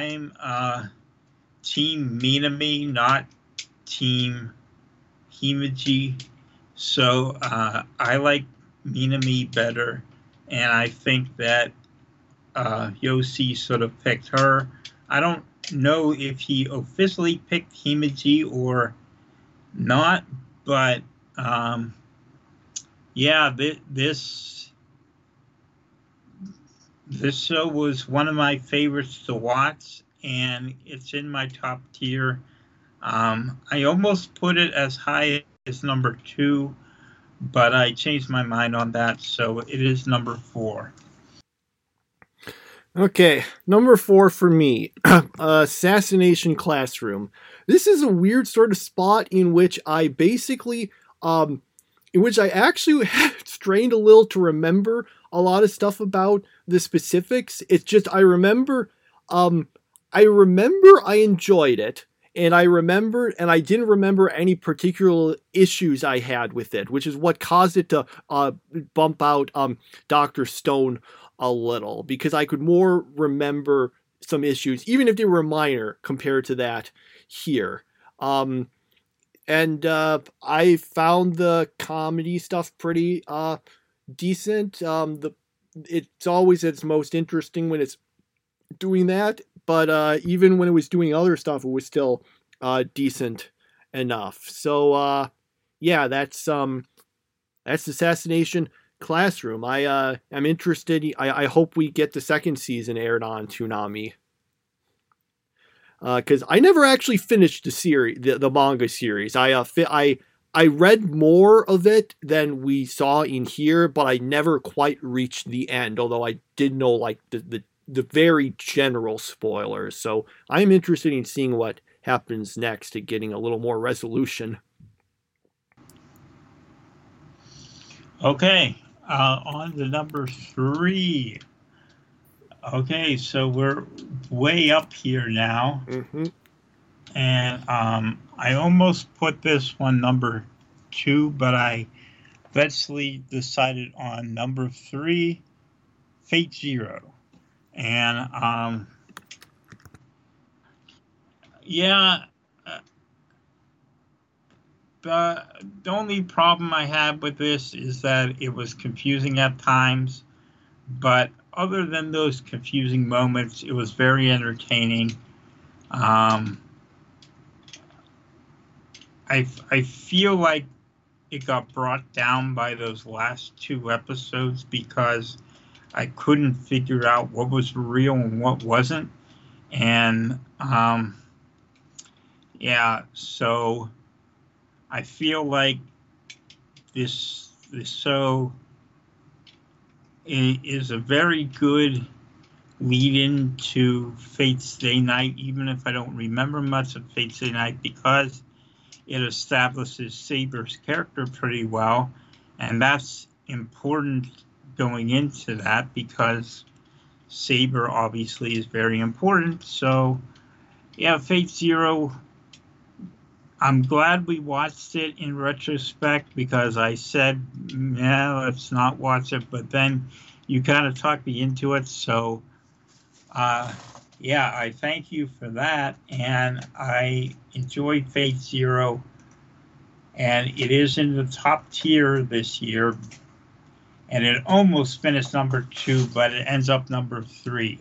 Team Minami, not Team Himeji. So I like Minami better, and I think that Yoshi sort of picked her. I don't know if he officially picked Himeji or not, but yeah, this show was one of my favorites to watch, and it's in my top tier. I almost put it as high as number 2, but I changed my mind on that, so it is number 4. Okay, number 4 for me, Assassination Classroom. This is a weird sort of spot in which I basically, in which I actually strained a little to remember a lot of stuff about the specifics. It's just, I remember I enjoyed it, and I didn't remember any particular issues I had with it, which is what caused it to bump out Dr. Stone a little, because I could more remember some issues, even if they were minor, compared to that here. And I found the comedy stuff pretty decent. It's always at its most interesting when it's doing that, but even when it was doing other stuff, it was still decent enough. So yeah, that's Assassination Classroom. I am interested. I hope we get the second season aired on Toonami, because I never actually finished the series, the manga series. I read more of it than we saw in here, but I never quite reached the end, although I did know like the very general spoilers. So I'm interested in seeing what happens next and getting a little more resolution. Okay. On to number 3. Okay, so we're way up here now. Mm-hmm. And I almost put this one number 2, but I eventually decided on number 3, Fate Zero. And yeah, the only problem I had with this is that it was confusing at times, but other than those confusing moments, it was very entertaining. I feel like it got brought down by those last 2 episodes because I couldn't figure out what was real and what wasn't. And yeah, so I feel like this show is a very good lead-in to Fate's Day Night, even if I don't remember much of Fate's Day Night, because it establishes Saber's character pretty well, and that's important going into that because Saber obviously is very important. So yeah, Fate Zero, I'm glad we watched it in retrospect because I said, yeah, let's not watch it. But then you kind of talked me into it. So, yeah, I thank you for that. And I enjoyed Fate Zero. And it is in the top tier this year. And it almost finished number 2, but it ends up number 3.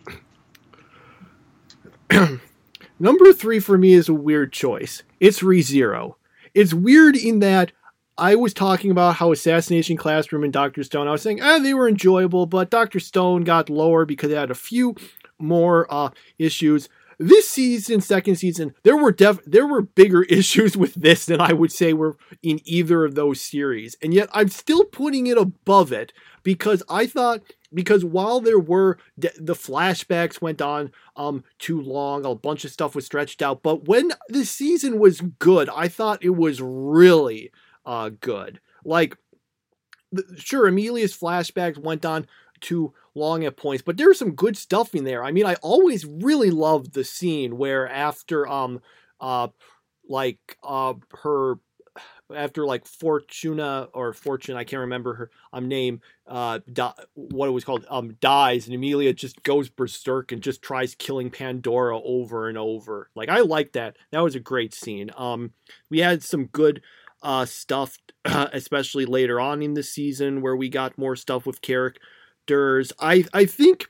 Number 3 for me is a weird choice. It's ReZero. It's weird in that I was talking about how Assassination Classroom and Dr. Stone, I was saying, they were enjoyable, but Dr. Stone got lower because it had a few more issues. This season, second season, there were bigger issues with this than I would say were in either of those series. And yet I'm still putting it above it because I thought, because while there were the flashbacks went on too long, a bunch of stuff was stretched out, but when the season was good, I thought it was really good. Like, sure, Amelia's flashbacks went on too long at points, but there's some good stuff in there. I mean, I always really loved the scene where after Fortune, I can't remember her name, what it was called, dies, and Amelia just goes berserk and just tries killing Pandora over and over. Like, I like that. That was a great scene. We had some good stuff, especially later on in the season where we got more stuff with characters. I think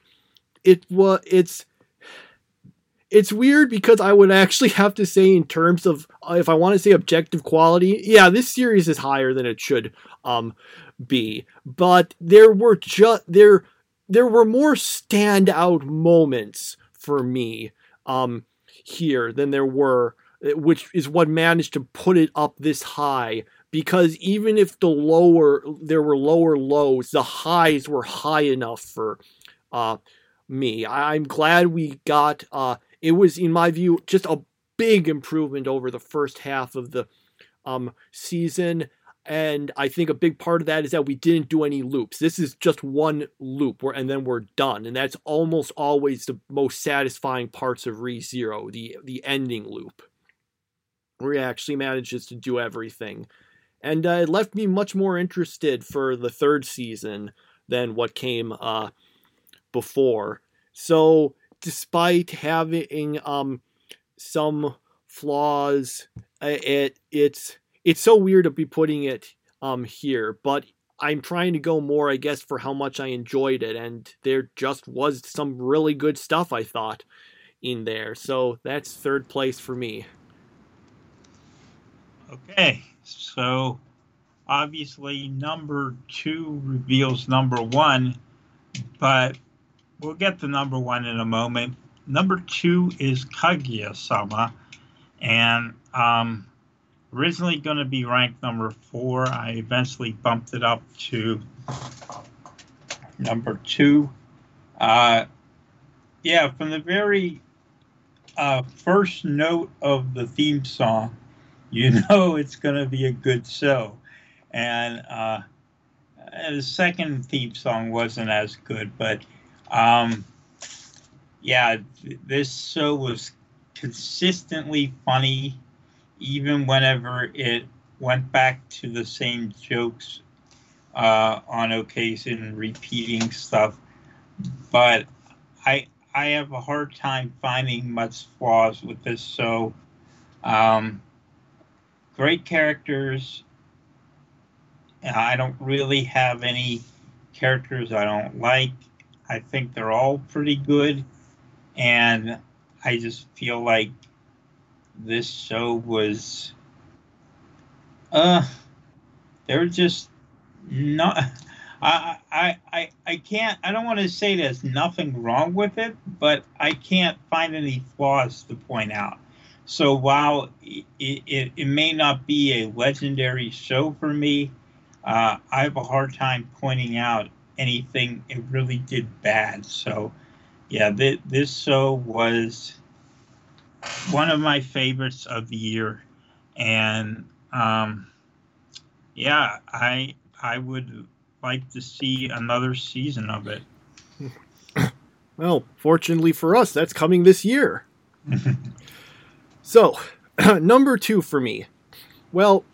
it's weird because I would actually have to say, in terms of if I want to say objective quality, yeah, this series is higher than it should be. But there were more standout moments for me here than there were, which is what managed to put it up this high. Because even if there were lower lows, the highs were high enough for me. I'm glad we got. It was, in my view, just a big improvement over the first half of the season. And I think a big part of that is that we didn't do any loops. This is just one loop, and then we're done. And that's almost always the most satisfying parts of ReZero, the ending loop, where he actually manages to do everything. And it left me much more interested for the third season than what came before. So, despite having some flaws, it's so weird to be putting it here, but I'm trying to go more, I guess, for how much I enjoyed it, and there just was some really good stuff, I thought, in there. So that's third place for me. Okay, so obviously number 2 reveals number 1, but we'll get to number 1 in a moment. Number 2 is Kaguya-sama, and originally going to be ranked number 4. I eventually bumped it up to number 2. Yeah, from the very first note of the theme song, you know it's going to be a good show. And the second theme song wasn't as good, but um, yeah, this show was consistently funny, even whenever it went back to the same jokes on occasion, repeating stuff. But I have a hard time finding much flaws with this show. Um, Great characters. I don't really have any characters I don't like. I think they're all pretty good, and I just feel like this show was they're just not. I can't. I don't want to say there's nothing wrong with it, but I can't find any flaws to point out. So while it may not be a legendary show for me, I have a hard time pointing out anything it really did bad. So yeah, this show was one of my favorites of the year, and yeah, I would like to see another season of it. Well, fortunately for us, that's coming this year. So, number 2 for me. Well,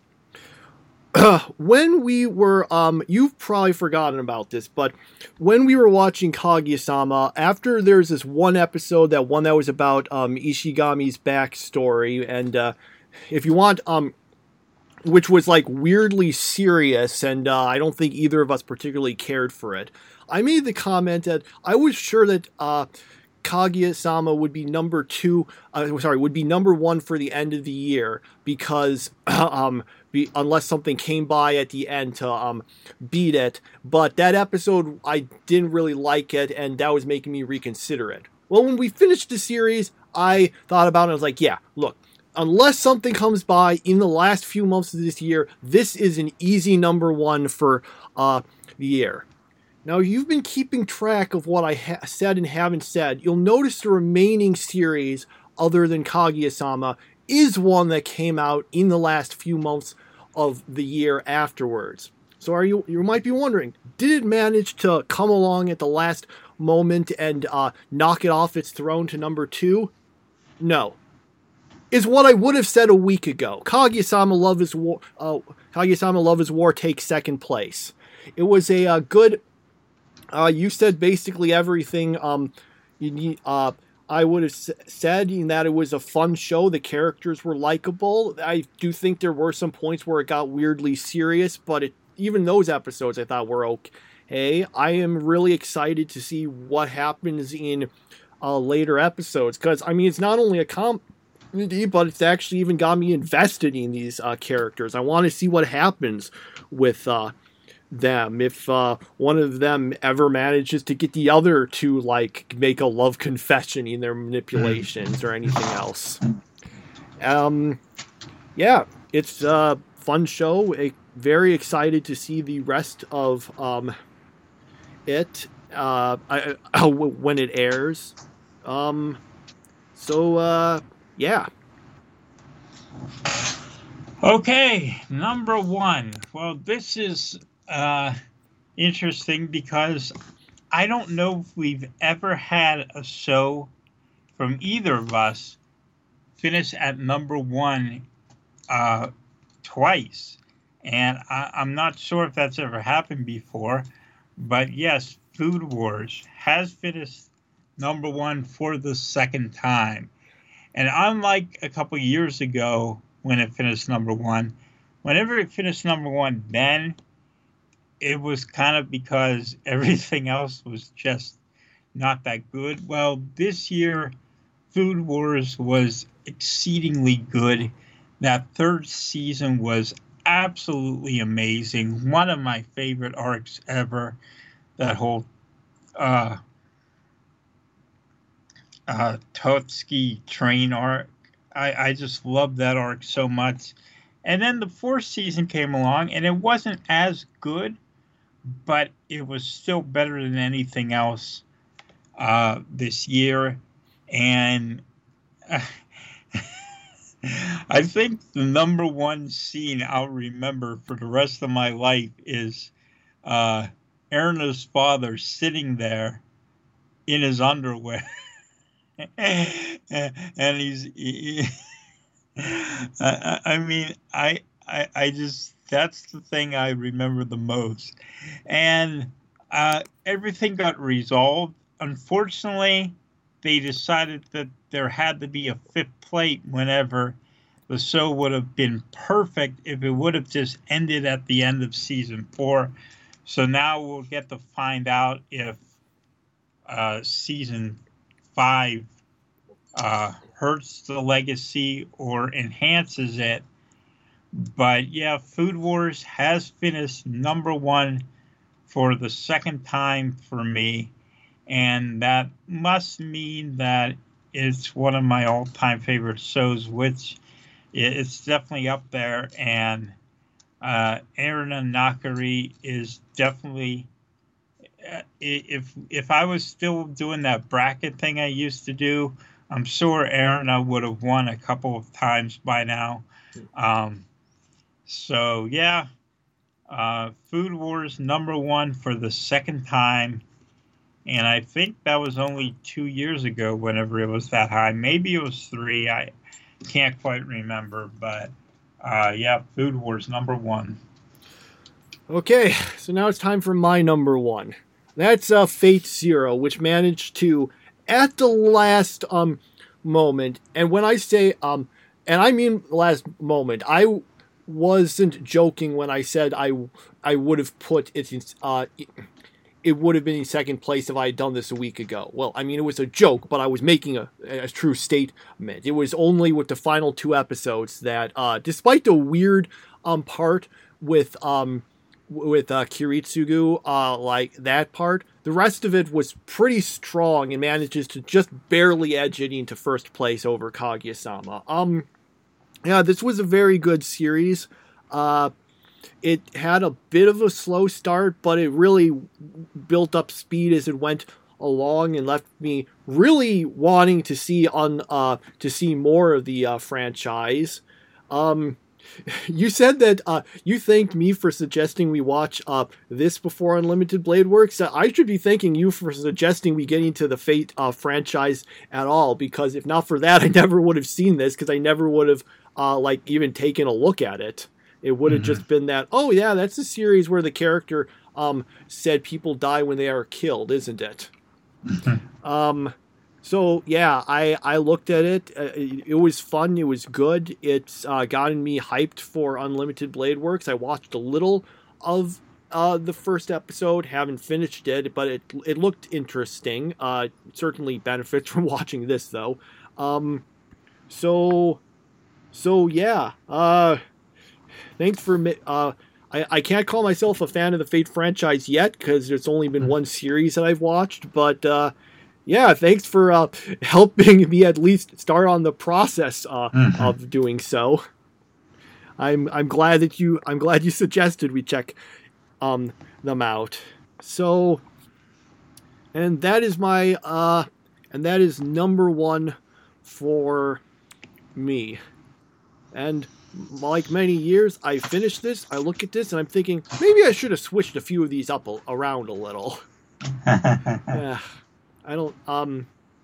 when we were, you've probably forgotten about this, but when we were watching Kaguya-sama, after there's this one episode, that was about Ishigami's backstory, and if you want, which was like weirdly serious, and I don't think either of us particularly cared for it. I made the comment that I was sure that Kaguya-sama would be number 1 for the end of the year, because unless something came by at the end to beat it. But that episode, I didn't really like it, and that was making me reconsider it. Well, when we finished the series, I thought about it. I was like, yeah, look, unless something comes by in the last few months of this year, this is an easy number 1 for the year. Now, you've been keeping track of what I said and haven't said. You'll notice the remaining series, other than Kaguya-sama, is one that came out in the last few months of the year afterwards. So you might be wondering, did it manage to come along at the last moment and knock it off its throne to number 2? No. Is what I would have said a week ago. Kaguya-sama Love is War takes second place. It was a good. You said basically everything. I would have said that it was a fun show. The characters were likable. I do think there were some points where it got weirdly serious, but even those episodes I thought were okay. I am really excited to see what happens in later episodes, because I mean, it's not only a comedy, but it's actually even got me invested in these characters. I want to see what happens with them, if one of them ever manages to get the other to like make a love confession in their manipulations or anything else. Yeah, it's a fun show. Very excited to see the rest of it when it airs. Yeah. Okay, number 1. Well, this is interesting because I don't know if we've ever had a show from either of us finish at number 1 twice. And I'm not sure if that's ever happened before, but yes, Food Wars has finished number 1 for the second time. And unlike a couple years ago when it finished number 1, whenever it finished number 1, then it was kind of because everything else was just not that good. Well, this year, Food Wars was exceedingly good. That third season was absolutely amazing. One of my favorite arcs ever. That whole Totsuki train arc. I just love that arc so much. And then the fourth season came along, and it wasn't as good, but it was still better than anything else this year. And I think the number 1 scene I'll remember for the rest of my life is uh, Erna's father sitting there in his underwear. And I mean, I just, that's the thing I remember the most. And everything got resolved. Unfortunately, they decided that there had to be a fifth plate whenever the show would have been perfect if it would have just ended at the end of season 4. So now we'll get to find out if season 5 hurts the legacy or enhances it. But yeah, Food Wars has finished number 1 for the second time for me, and that must mean that it's one of my all-time favorite shows, which it's definitely up there. And Erna Nakari is definitely, if I was still doing that bracket thing I used to do, I'm sure Erna would have won a couple of times by now. So yeah, Food Wars number 1 for the second time. And I think that was only 2 years ago whenever it was that high. Maybe it was 3. I can't quite remember. But yeah, Food Wars number 1. Okay, so now it's time for my number 1. That's Fate Zero, which managed to, at the last moment, and when I say and I mean last moment, I wasn't joking when I said I would have put it in, it would have been in second place if I had done this a week ago. Well, I mean, it was a joke, but I was making a true statement. It was only with the final 2 episodes that, despite the weird part with Kiritsugu, like that part, the rest of it was pretty strong and manages to just barely edge it into first place over Kaguya-sama. Yeah, this was a very good series. It had a bit of a slow start, but it really built up speed as it went along and left me really wanting to see more of the franchise. You said that you thanked me for suggesting we watch this before Unlimited Blade Works. I should be thanking you for suggesting we get into the Fate franchise at all, because if not for that, I never would have seen this, because I never would have even taken a look at it. It would have just been that, oh yeah, that's a series where the character said people die when they are killed, isn't it? So yeah, I looked at it. It was fun. It was good. It's gotten me hyped for Unlimited Blade Works. I watched a little of the first episode. Haven't finished it, but it looked interesting. Certainly benefits from watching this though. So yeah. Thanks for I can't call myself a fan of the Fate franchise yet because there's only been one series that I've watched, but yeah, thanks for helping me at least start on the process of doing so. I'm glad you suggested we check them out. So, and that is number 1 for me. And like many years, I finish this, I look at this, and I'm thinking, maybe I should have switched a few of these up around a little. I don't,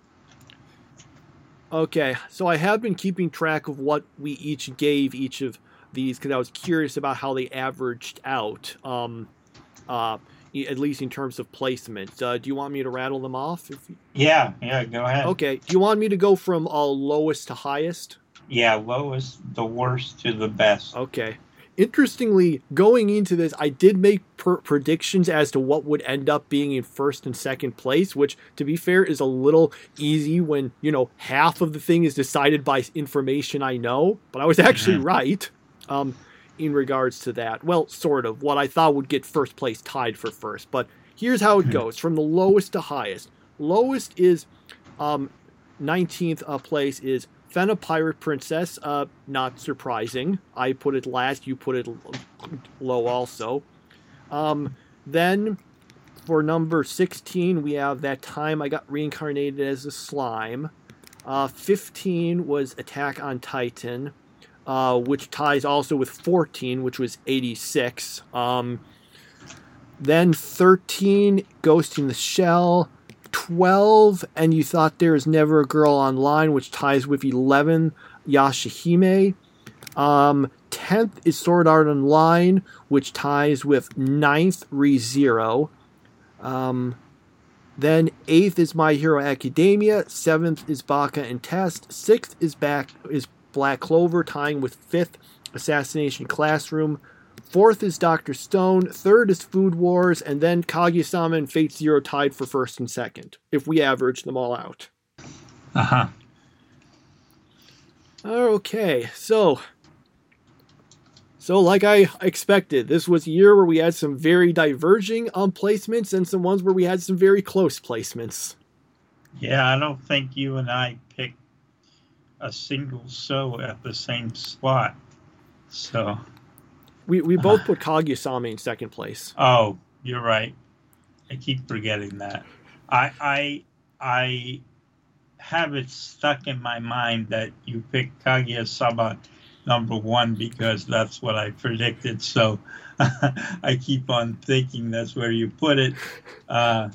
okay, so I have been keeping track of what we each gave each of these, because I was curious about how they averaged out, at least in terms of placement. Do you want me to rattle them off? Yeah, go ahead. Okay, do you want me to go from lowest to highest? Yeah, lowest, the worst to the best. Okay. Interestingly, going into this, I did make predictions as to what would end up being in first and second place, which, to be fair, is a little easy when, half of the thing is decided by information I know. But I was actually right in regards to that. Well, sort of. What I thought would get first place tied for first. But here's how it goes, from the lowest to highest. Lowest is 19th place is Fena Pirate Princess, not surprising. I put it last, you put it low also. Then, for number 16, we have That Time I Got Reincarnated as a Slime. 15 was Attack on Titan, which ties also with 14, which was 86. Then 13, Ghost in the Shell. 12, And You Thought There Was Never a Girl Online, which ties with 11, Yashahime. 10th is Sword Art Online, which ties with 9th, ReZero. Then 8th is My Hero Academia. 7th is Baka and Test. 6th is Black Clover, tying with 5th, Assassination Classroom. 4th is Dr. Stone. 3rd is Food Wars. And then Kaguya-sama and Fate Zero tied for 1st and 2nd, if we average them all out. Uh-huh. Okay, so like I expected, this was a year where we had some very diverging placements and some ones where we had some very close placements. Yeah, I don't think you and I picked a single show at the same slot. So we both put Kaguya-sama in 2nd place. Oh, you're right. I keep forgetting that. I have it stuck in my mind that you picked Kaguya-sama number 1 because that's what I predicted. So I keep on thinking that's where you put it. A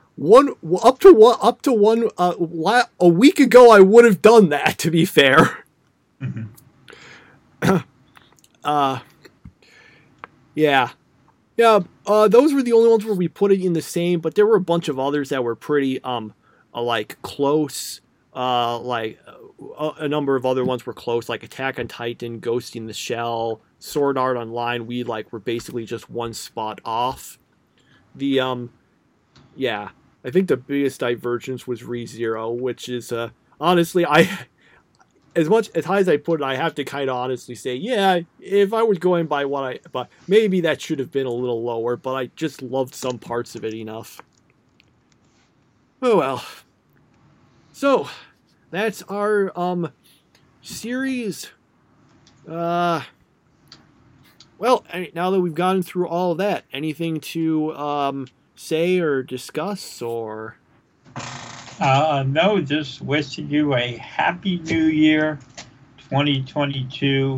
week ago I would have done that, to be fair. Mm-hmm. Yeah. Those were the only ones where we put it in the same, but there were a bunch of others that were pretty like close. A number of other ones were close, like Attack on Titan, Ghost in the Shell, Sword Art Online. We were basically just one spot off. I think the biggest divergence was ReZero, which is honestly, as much as high as I put it, I have to kind of honestly say, yeah, if I was going by but maybe that should have been a little lower, but I just loved some parts of it enough. Oh well. So, that's our series. Well, now that we've gone through all of that, anything to say or discuss or? No, just wishing you a happy new year, 2022.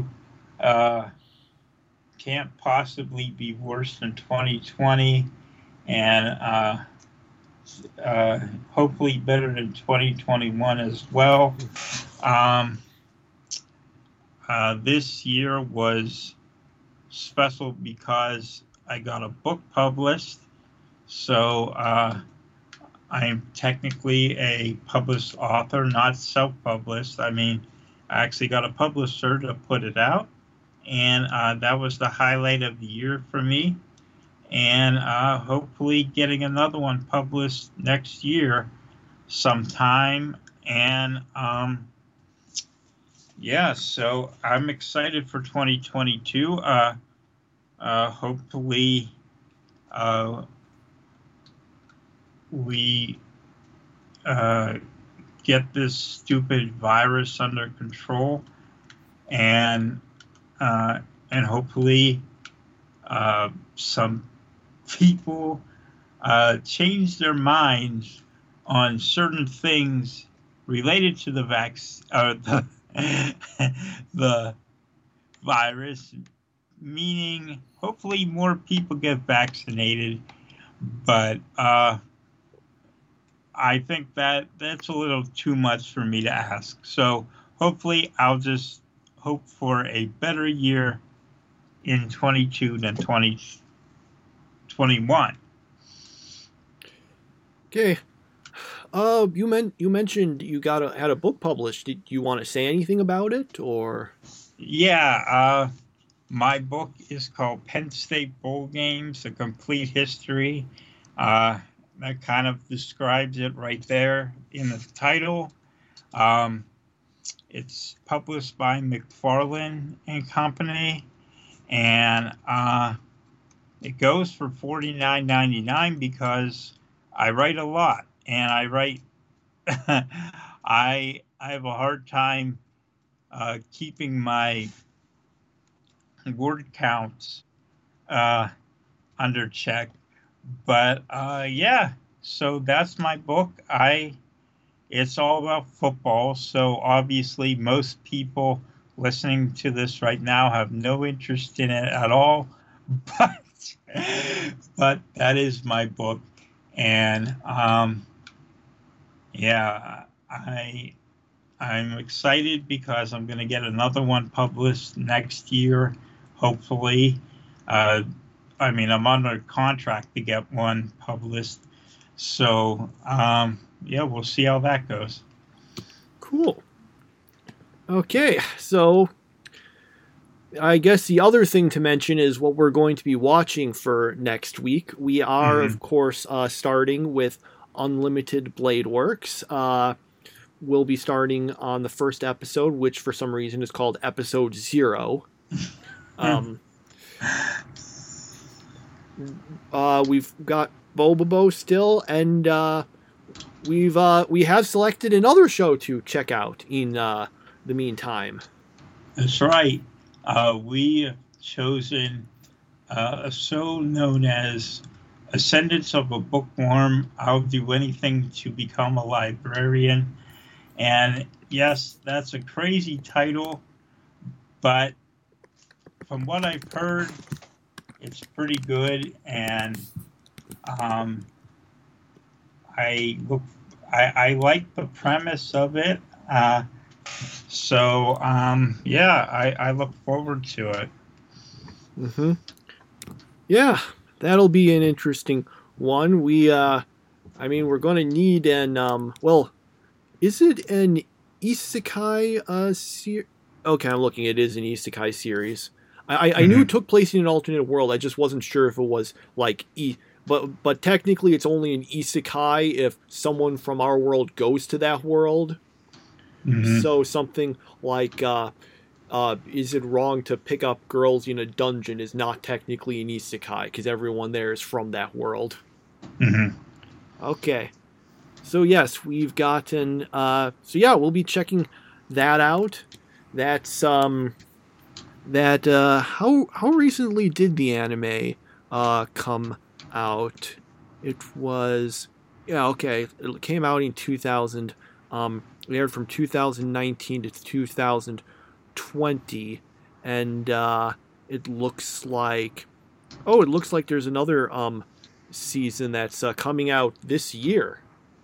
Can't possibly be worse than 2020, and hopefully better than 2021 as well. This year was special because I got a book published, so I'm technically a published author, not self-published. I mean, I actually got a publisher to put it out, and that was the highlight of the year for me. And hopefully getting another one published next year sometime. And so I'm excited for 2022. Hopefully we get this stupid virus under control, and hopefully some people change their minds on certain things related to the the virus, meaning hopefully more people get vaccinated. But I think that's a little too much for me to ask. So hopefully I'll just hope for a better year in 22 than 2021. Okay. You mentioned you had a book published. Did you want to say anything about it, or? Yeah, my book is called Penn State Bowl Games: A Complete History. That kind of describes it right there in the title. It's published by McFarlane and Company, and it goes for $49.99 because I write a lot, and I write. I have a hard time keeping my word counts under check. But so that's my book. It's all about football. So obviously most people listening to this right now have no interest in it at all. But But that is my book. And yeah, I'm excited because I'm going to get another one published next year, hopefully. I mean, I'm under contract to get one published. So, yeah, we'll see how that goes. Cool. Okay, so I guess the other thing to mention is what we're going to be watching for next week. We are, of course, starting with Unlimited Blade Works. We'll be starting on the first episode, which for some reason is called Episode 0. We've got Bobobo still, and we have selected another show to check out in the meantime. That's right. We have chosen a show known as Ascendance of a Bookworm. I'll do anything to become a librarian. And yes, that's a crazy title, but from what I've heard, it's pretty good. And I like the premise of it. So I look forward to it. Mm-hmm. Yeah, that'll be an interesting one. We're going to need an is it an isekai series? Okay, I'm looking. It is an isekai series. I knew it took place in an alternate world. I just wasn't sure if it was like but technically it's only an isekai if someone from our world goes to that world. Mm-hmm. So something like is it wrong to pick up girls in a dungeon is not technically an isekai because everyone there is from that world. Mm-hmm. Okay. So yes, we've gotten we'll be checking that out. That's how recently did the anime come out? It was it came out in 2000. It aired from 2019 to 2020, and it looks like there's another season that's coming out this year.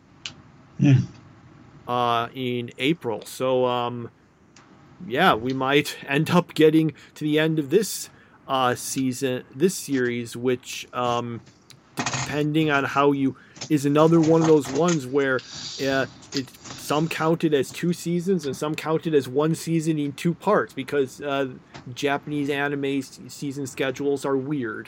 In April. So we might end up getting to the end of this series, which depending on how you is another one of those ones where some counted as 2 seasons and some counted as 1 season in 2 parts because Japanese anime season schedules are weird.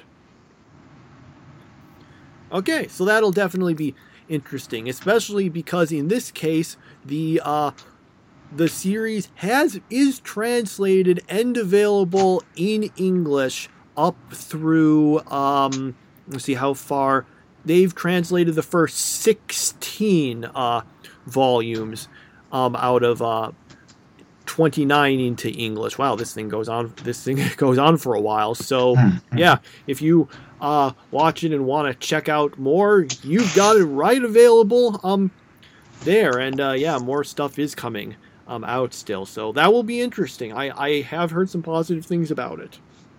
Okay, so that'll definitely be interesting, especially because in this case the series is translated and available in English up through let's see how far they've translated the first 16 volumes out of 29 into English. Wow, this thing goes on for a while. So yeah, if you watch it and want to check out more, you've got it right available there. And more stuff is coming out still. So that will be interesting. I have heard some positive things about it.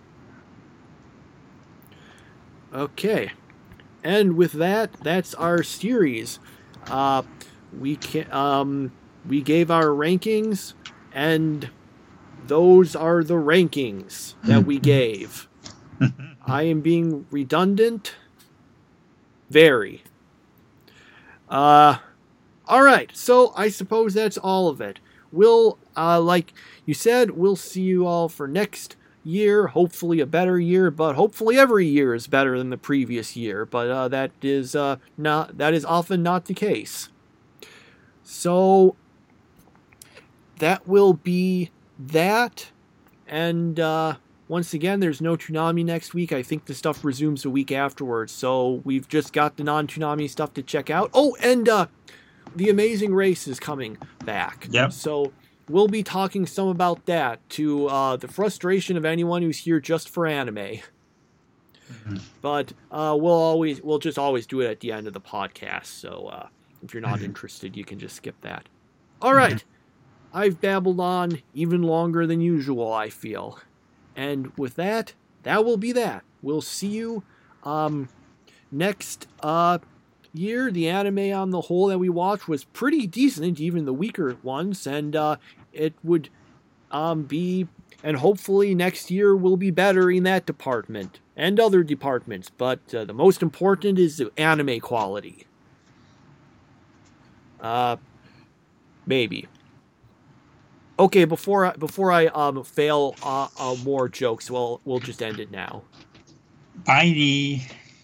Okay. And with that, that's our series. We gave our rankings, and those are the rankings that we gave. I am being redundant. Very. All right, so I suppose that's all of it. We'll, like you said, we'll see you all for next year. Hopefully a better year, but hopefully every year is better than the previous year. But that is often not the case. So that will be that. And once again, there's no Toonami next week. I think the stuff resumes a week afterwards. So we've just got the non-Toonami stuff to check out. Oh, and The Amazing Race is coming back. Yep. So we'll be talking some about that to the frustration of anyone who's here just for anime. Mm-hmm. But we'll just always do it at the end of the podcast. So if you're not interested, you can just skip that. All right. I've babbled on even longer than usual, I feel. And with that, that will be that. we'll see you next year. The anime on the whole that we watched was pretty decent, even the weaker ones, and it would be, and hopefully next year will be better in that department and other departments, but the most important is the anime quality. Maybe. Okay, before I fail more jokes, we'll just end it now. Bye.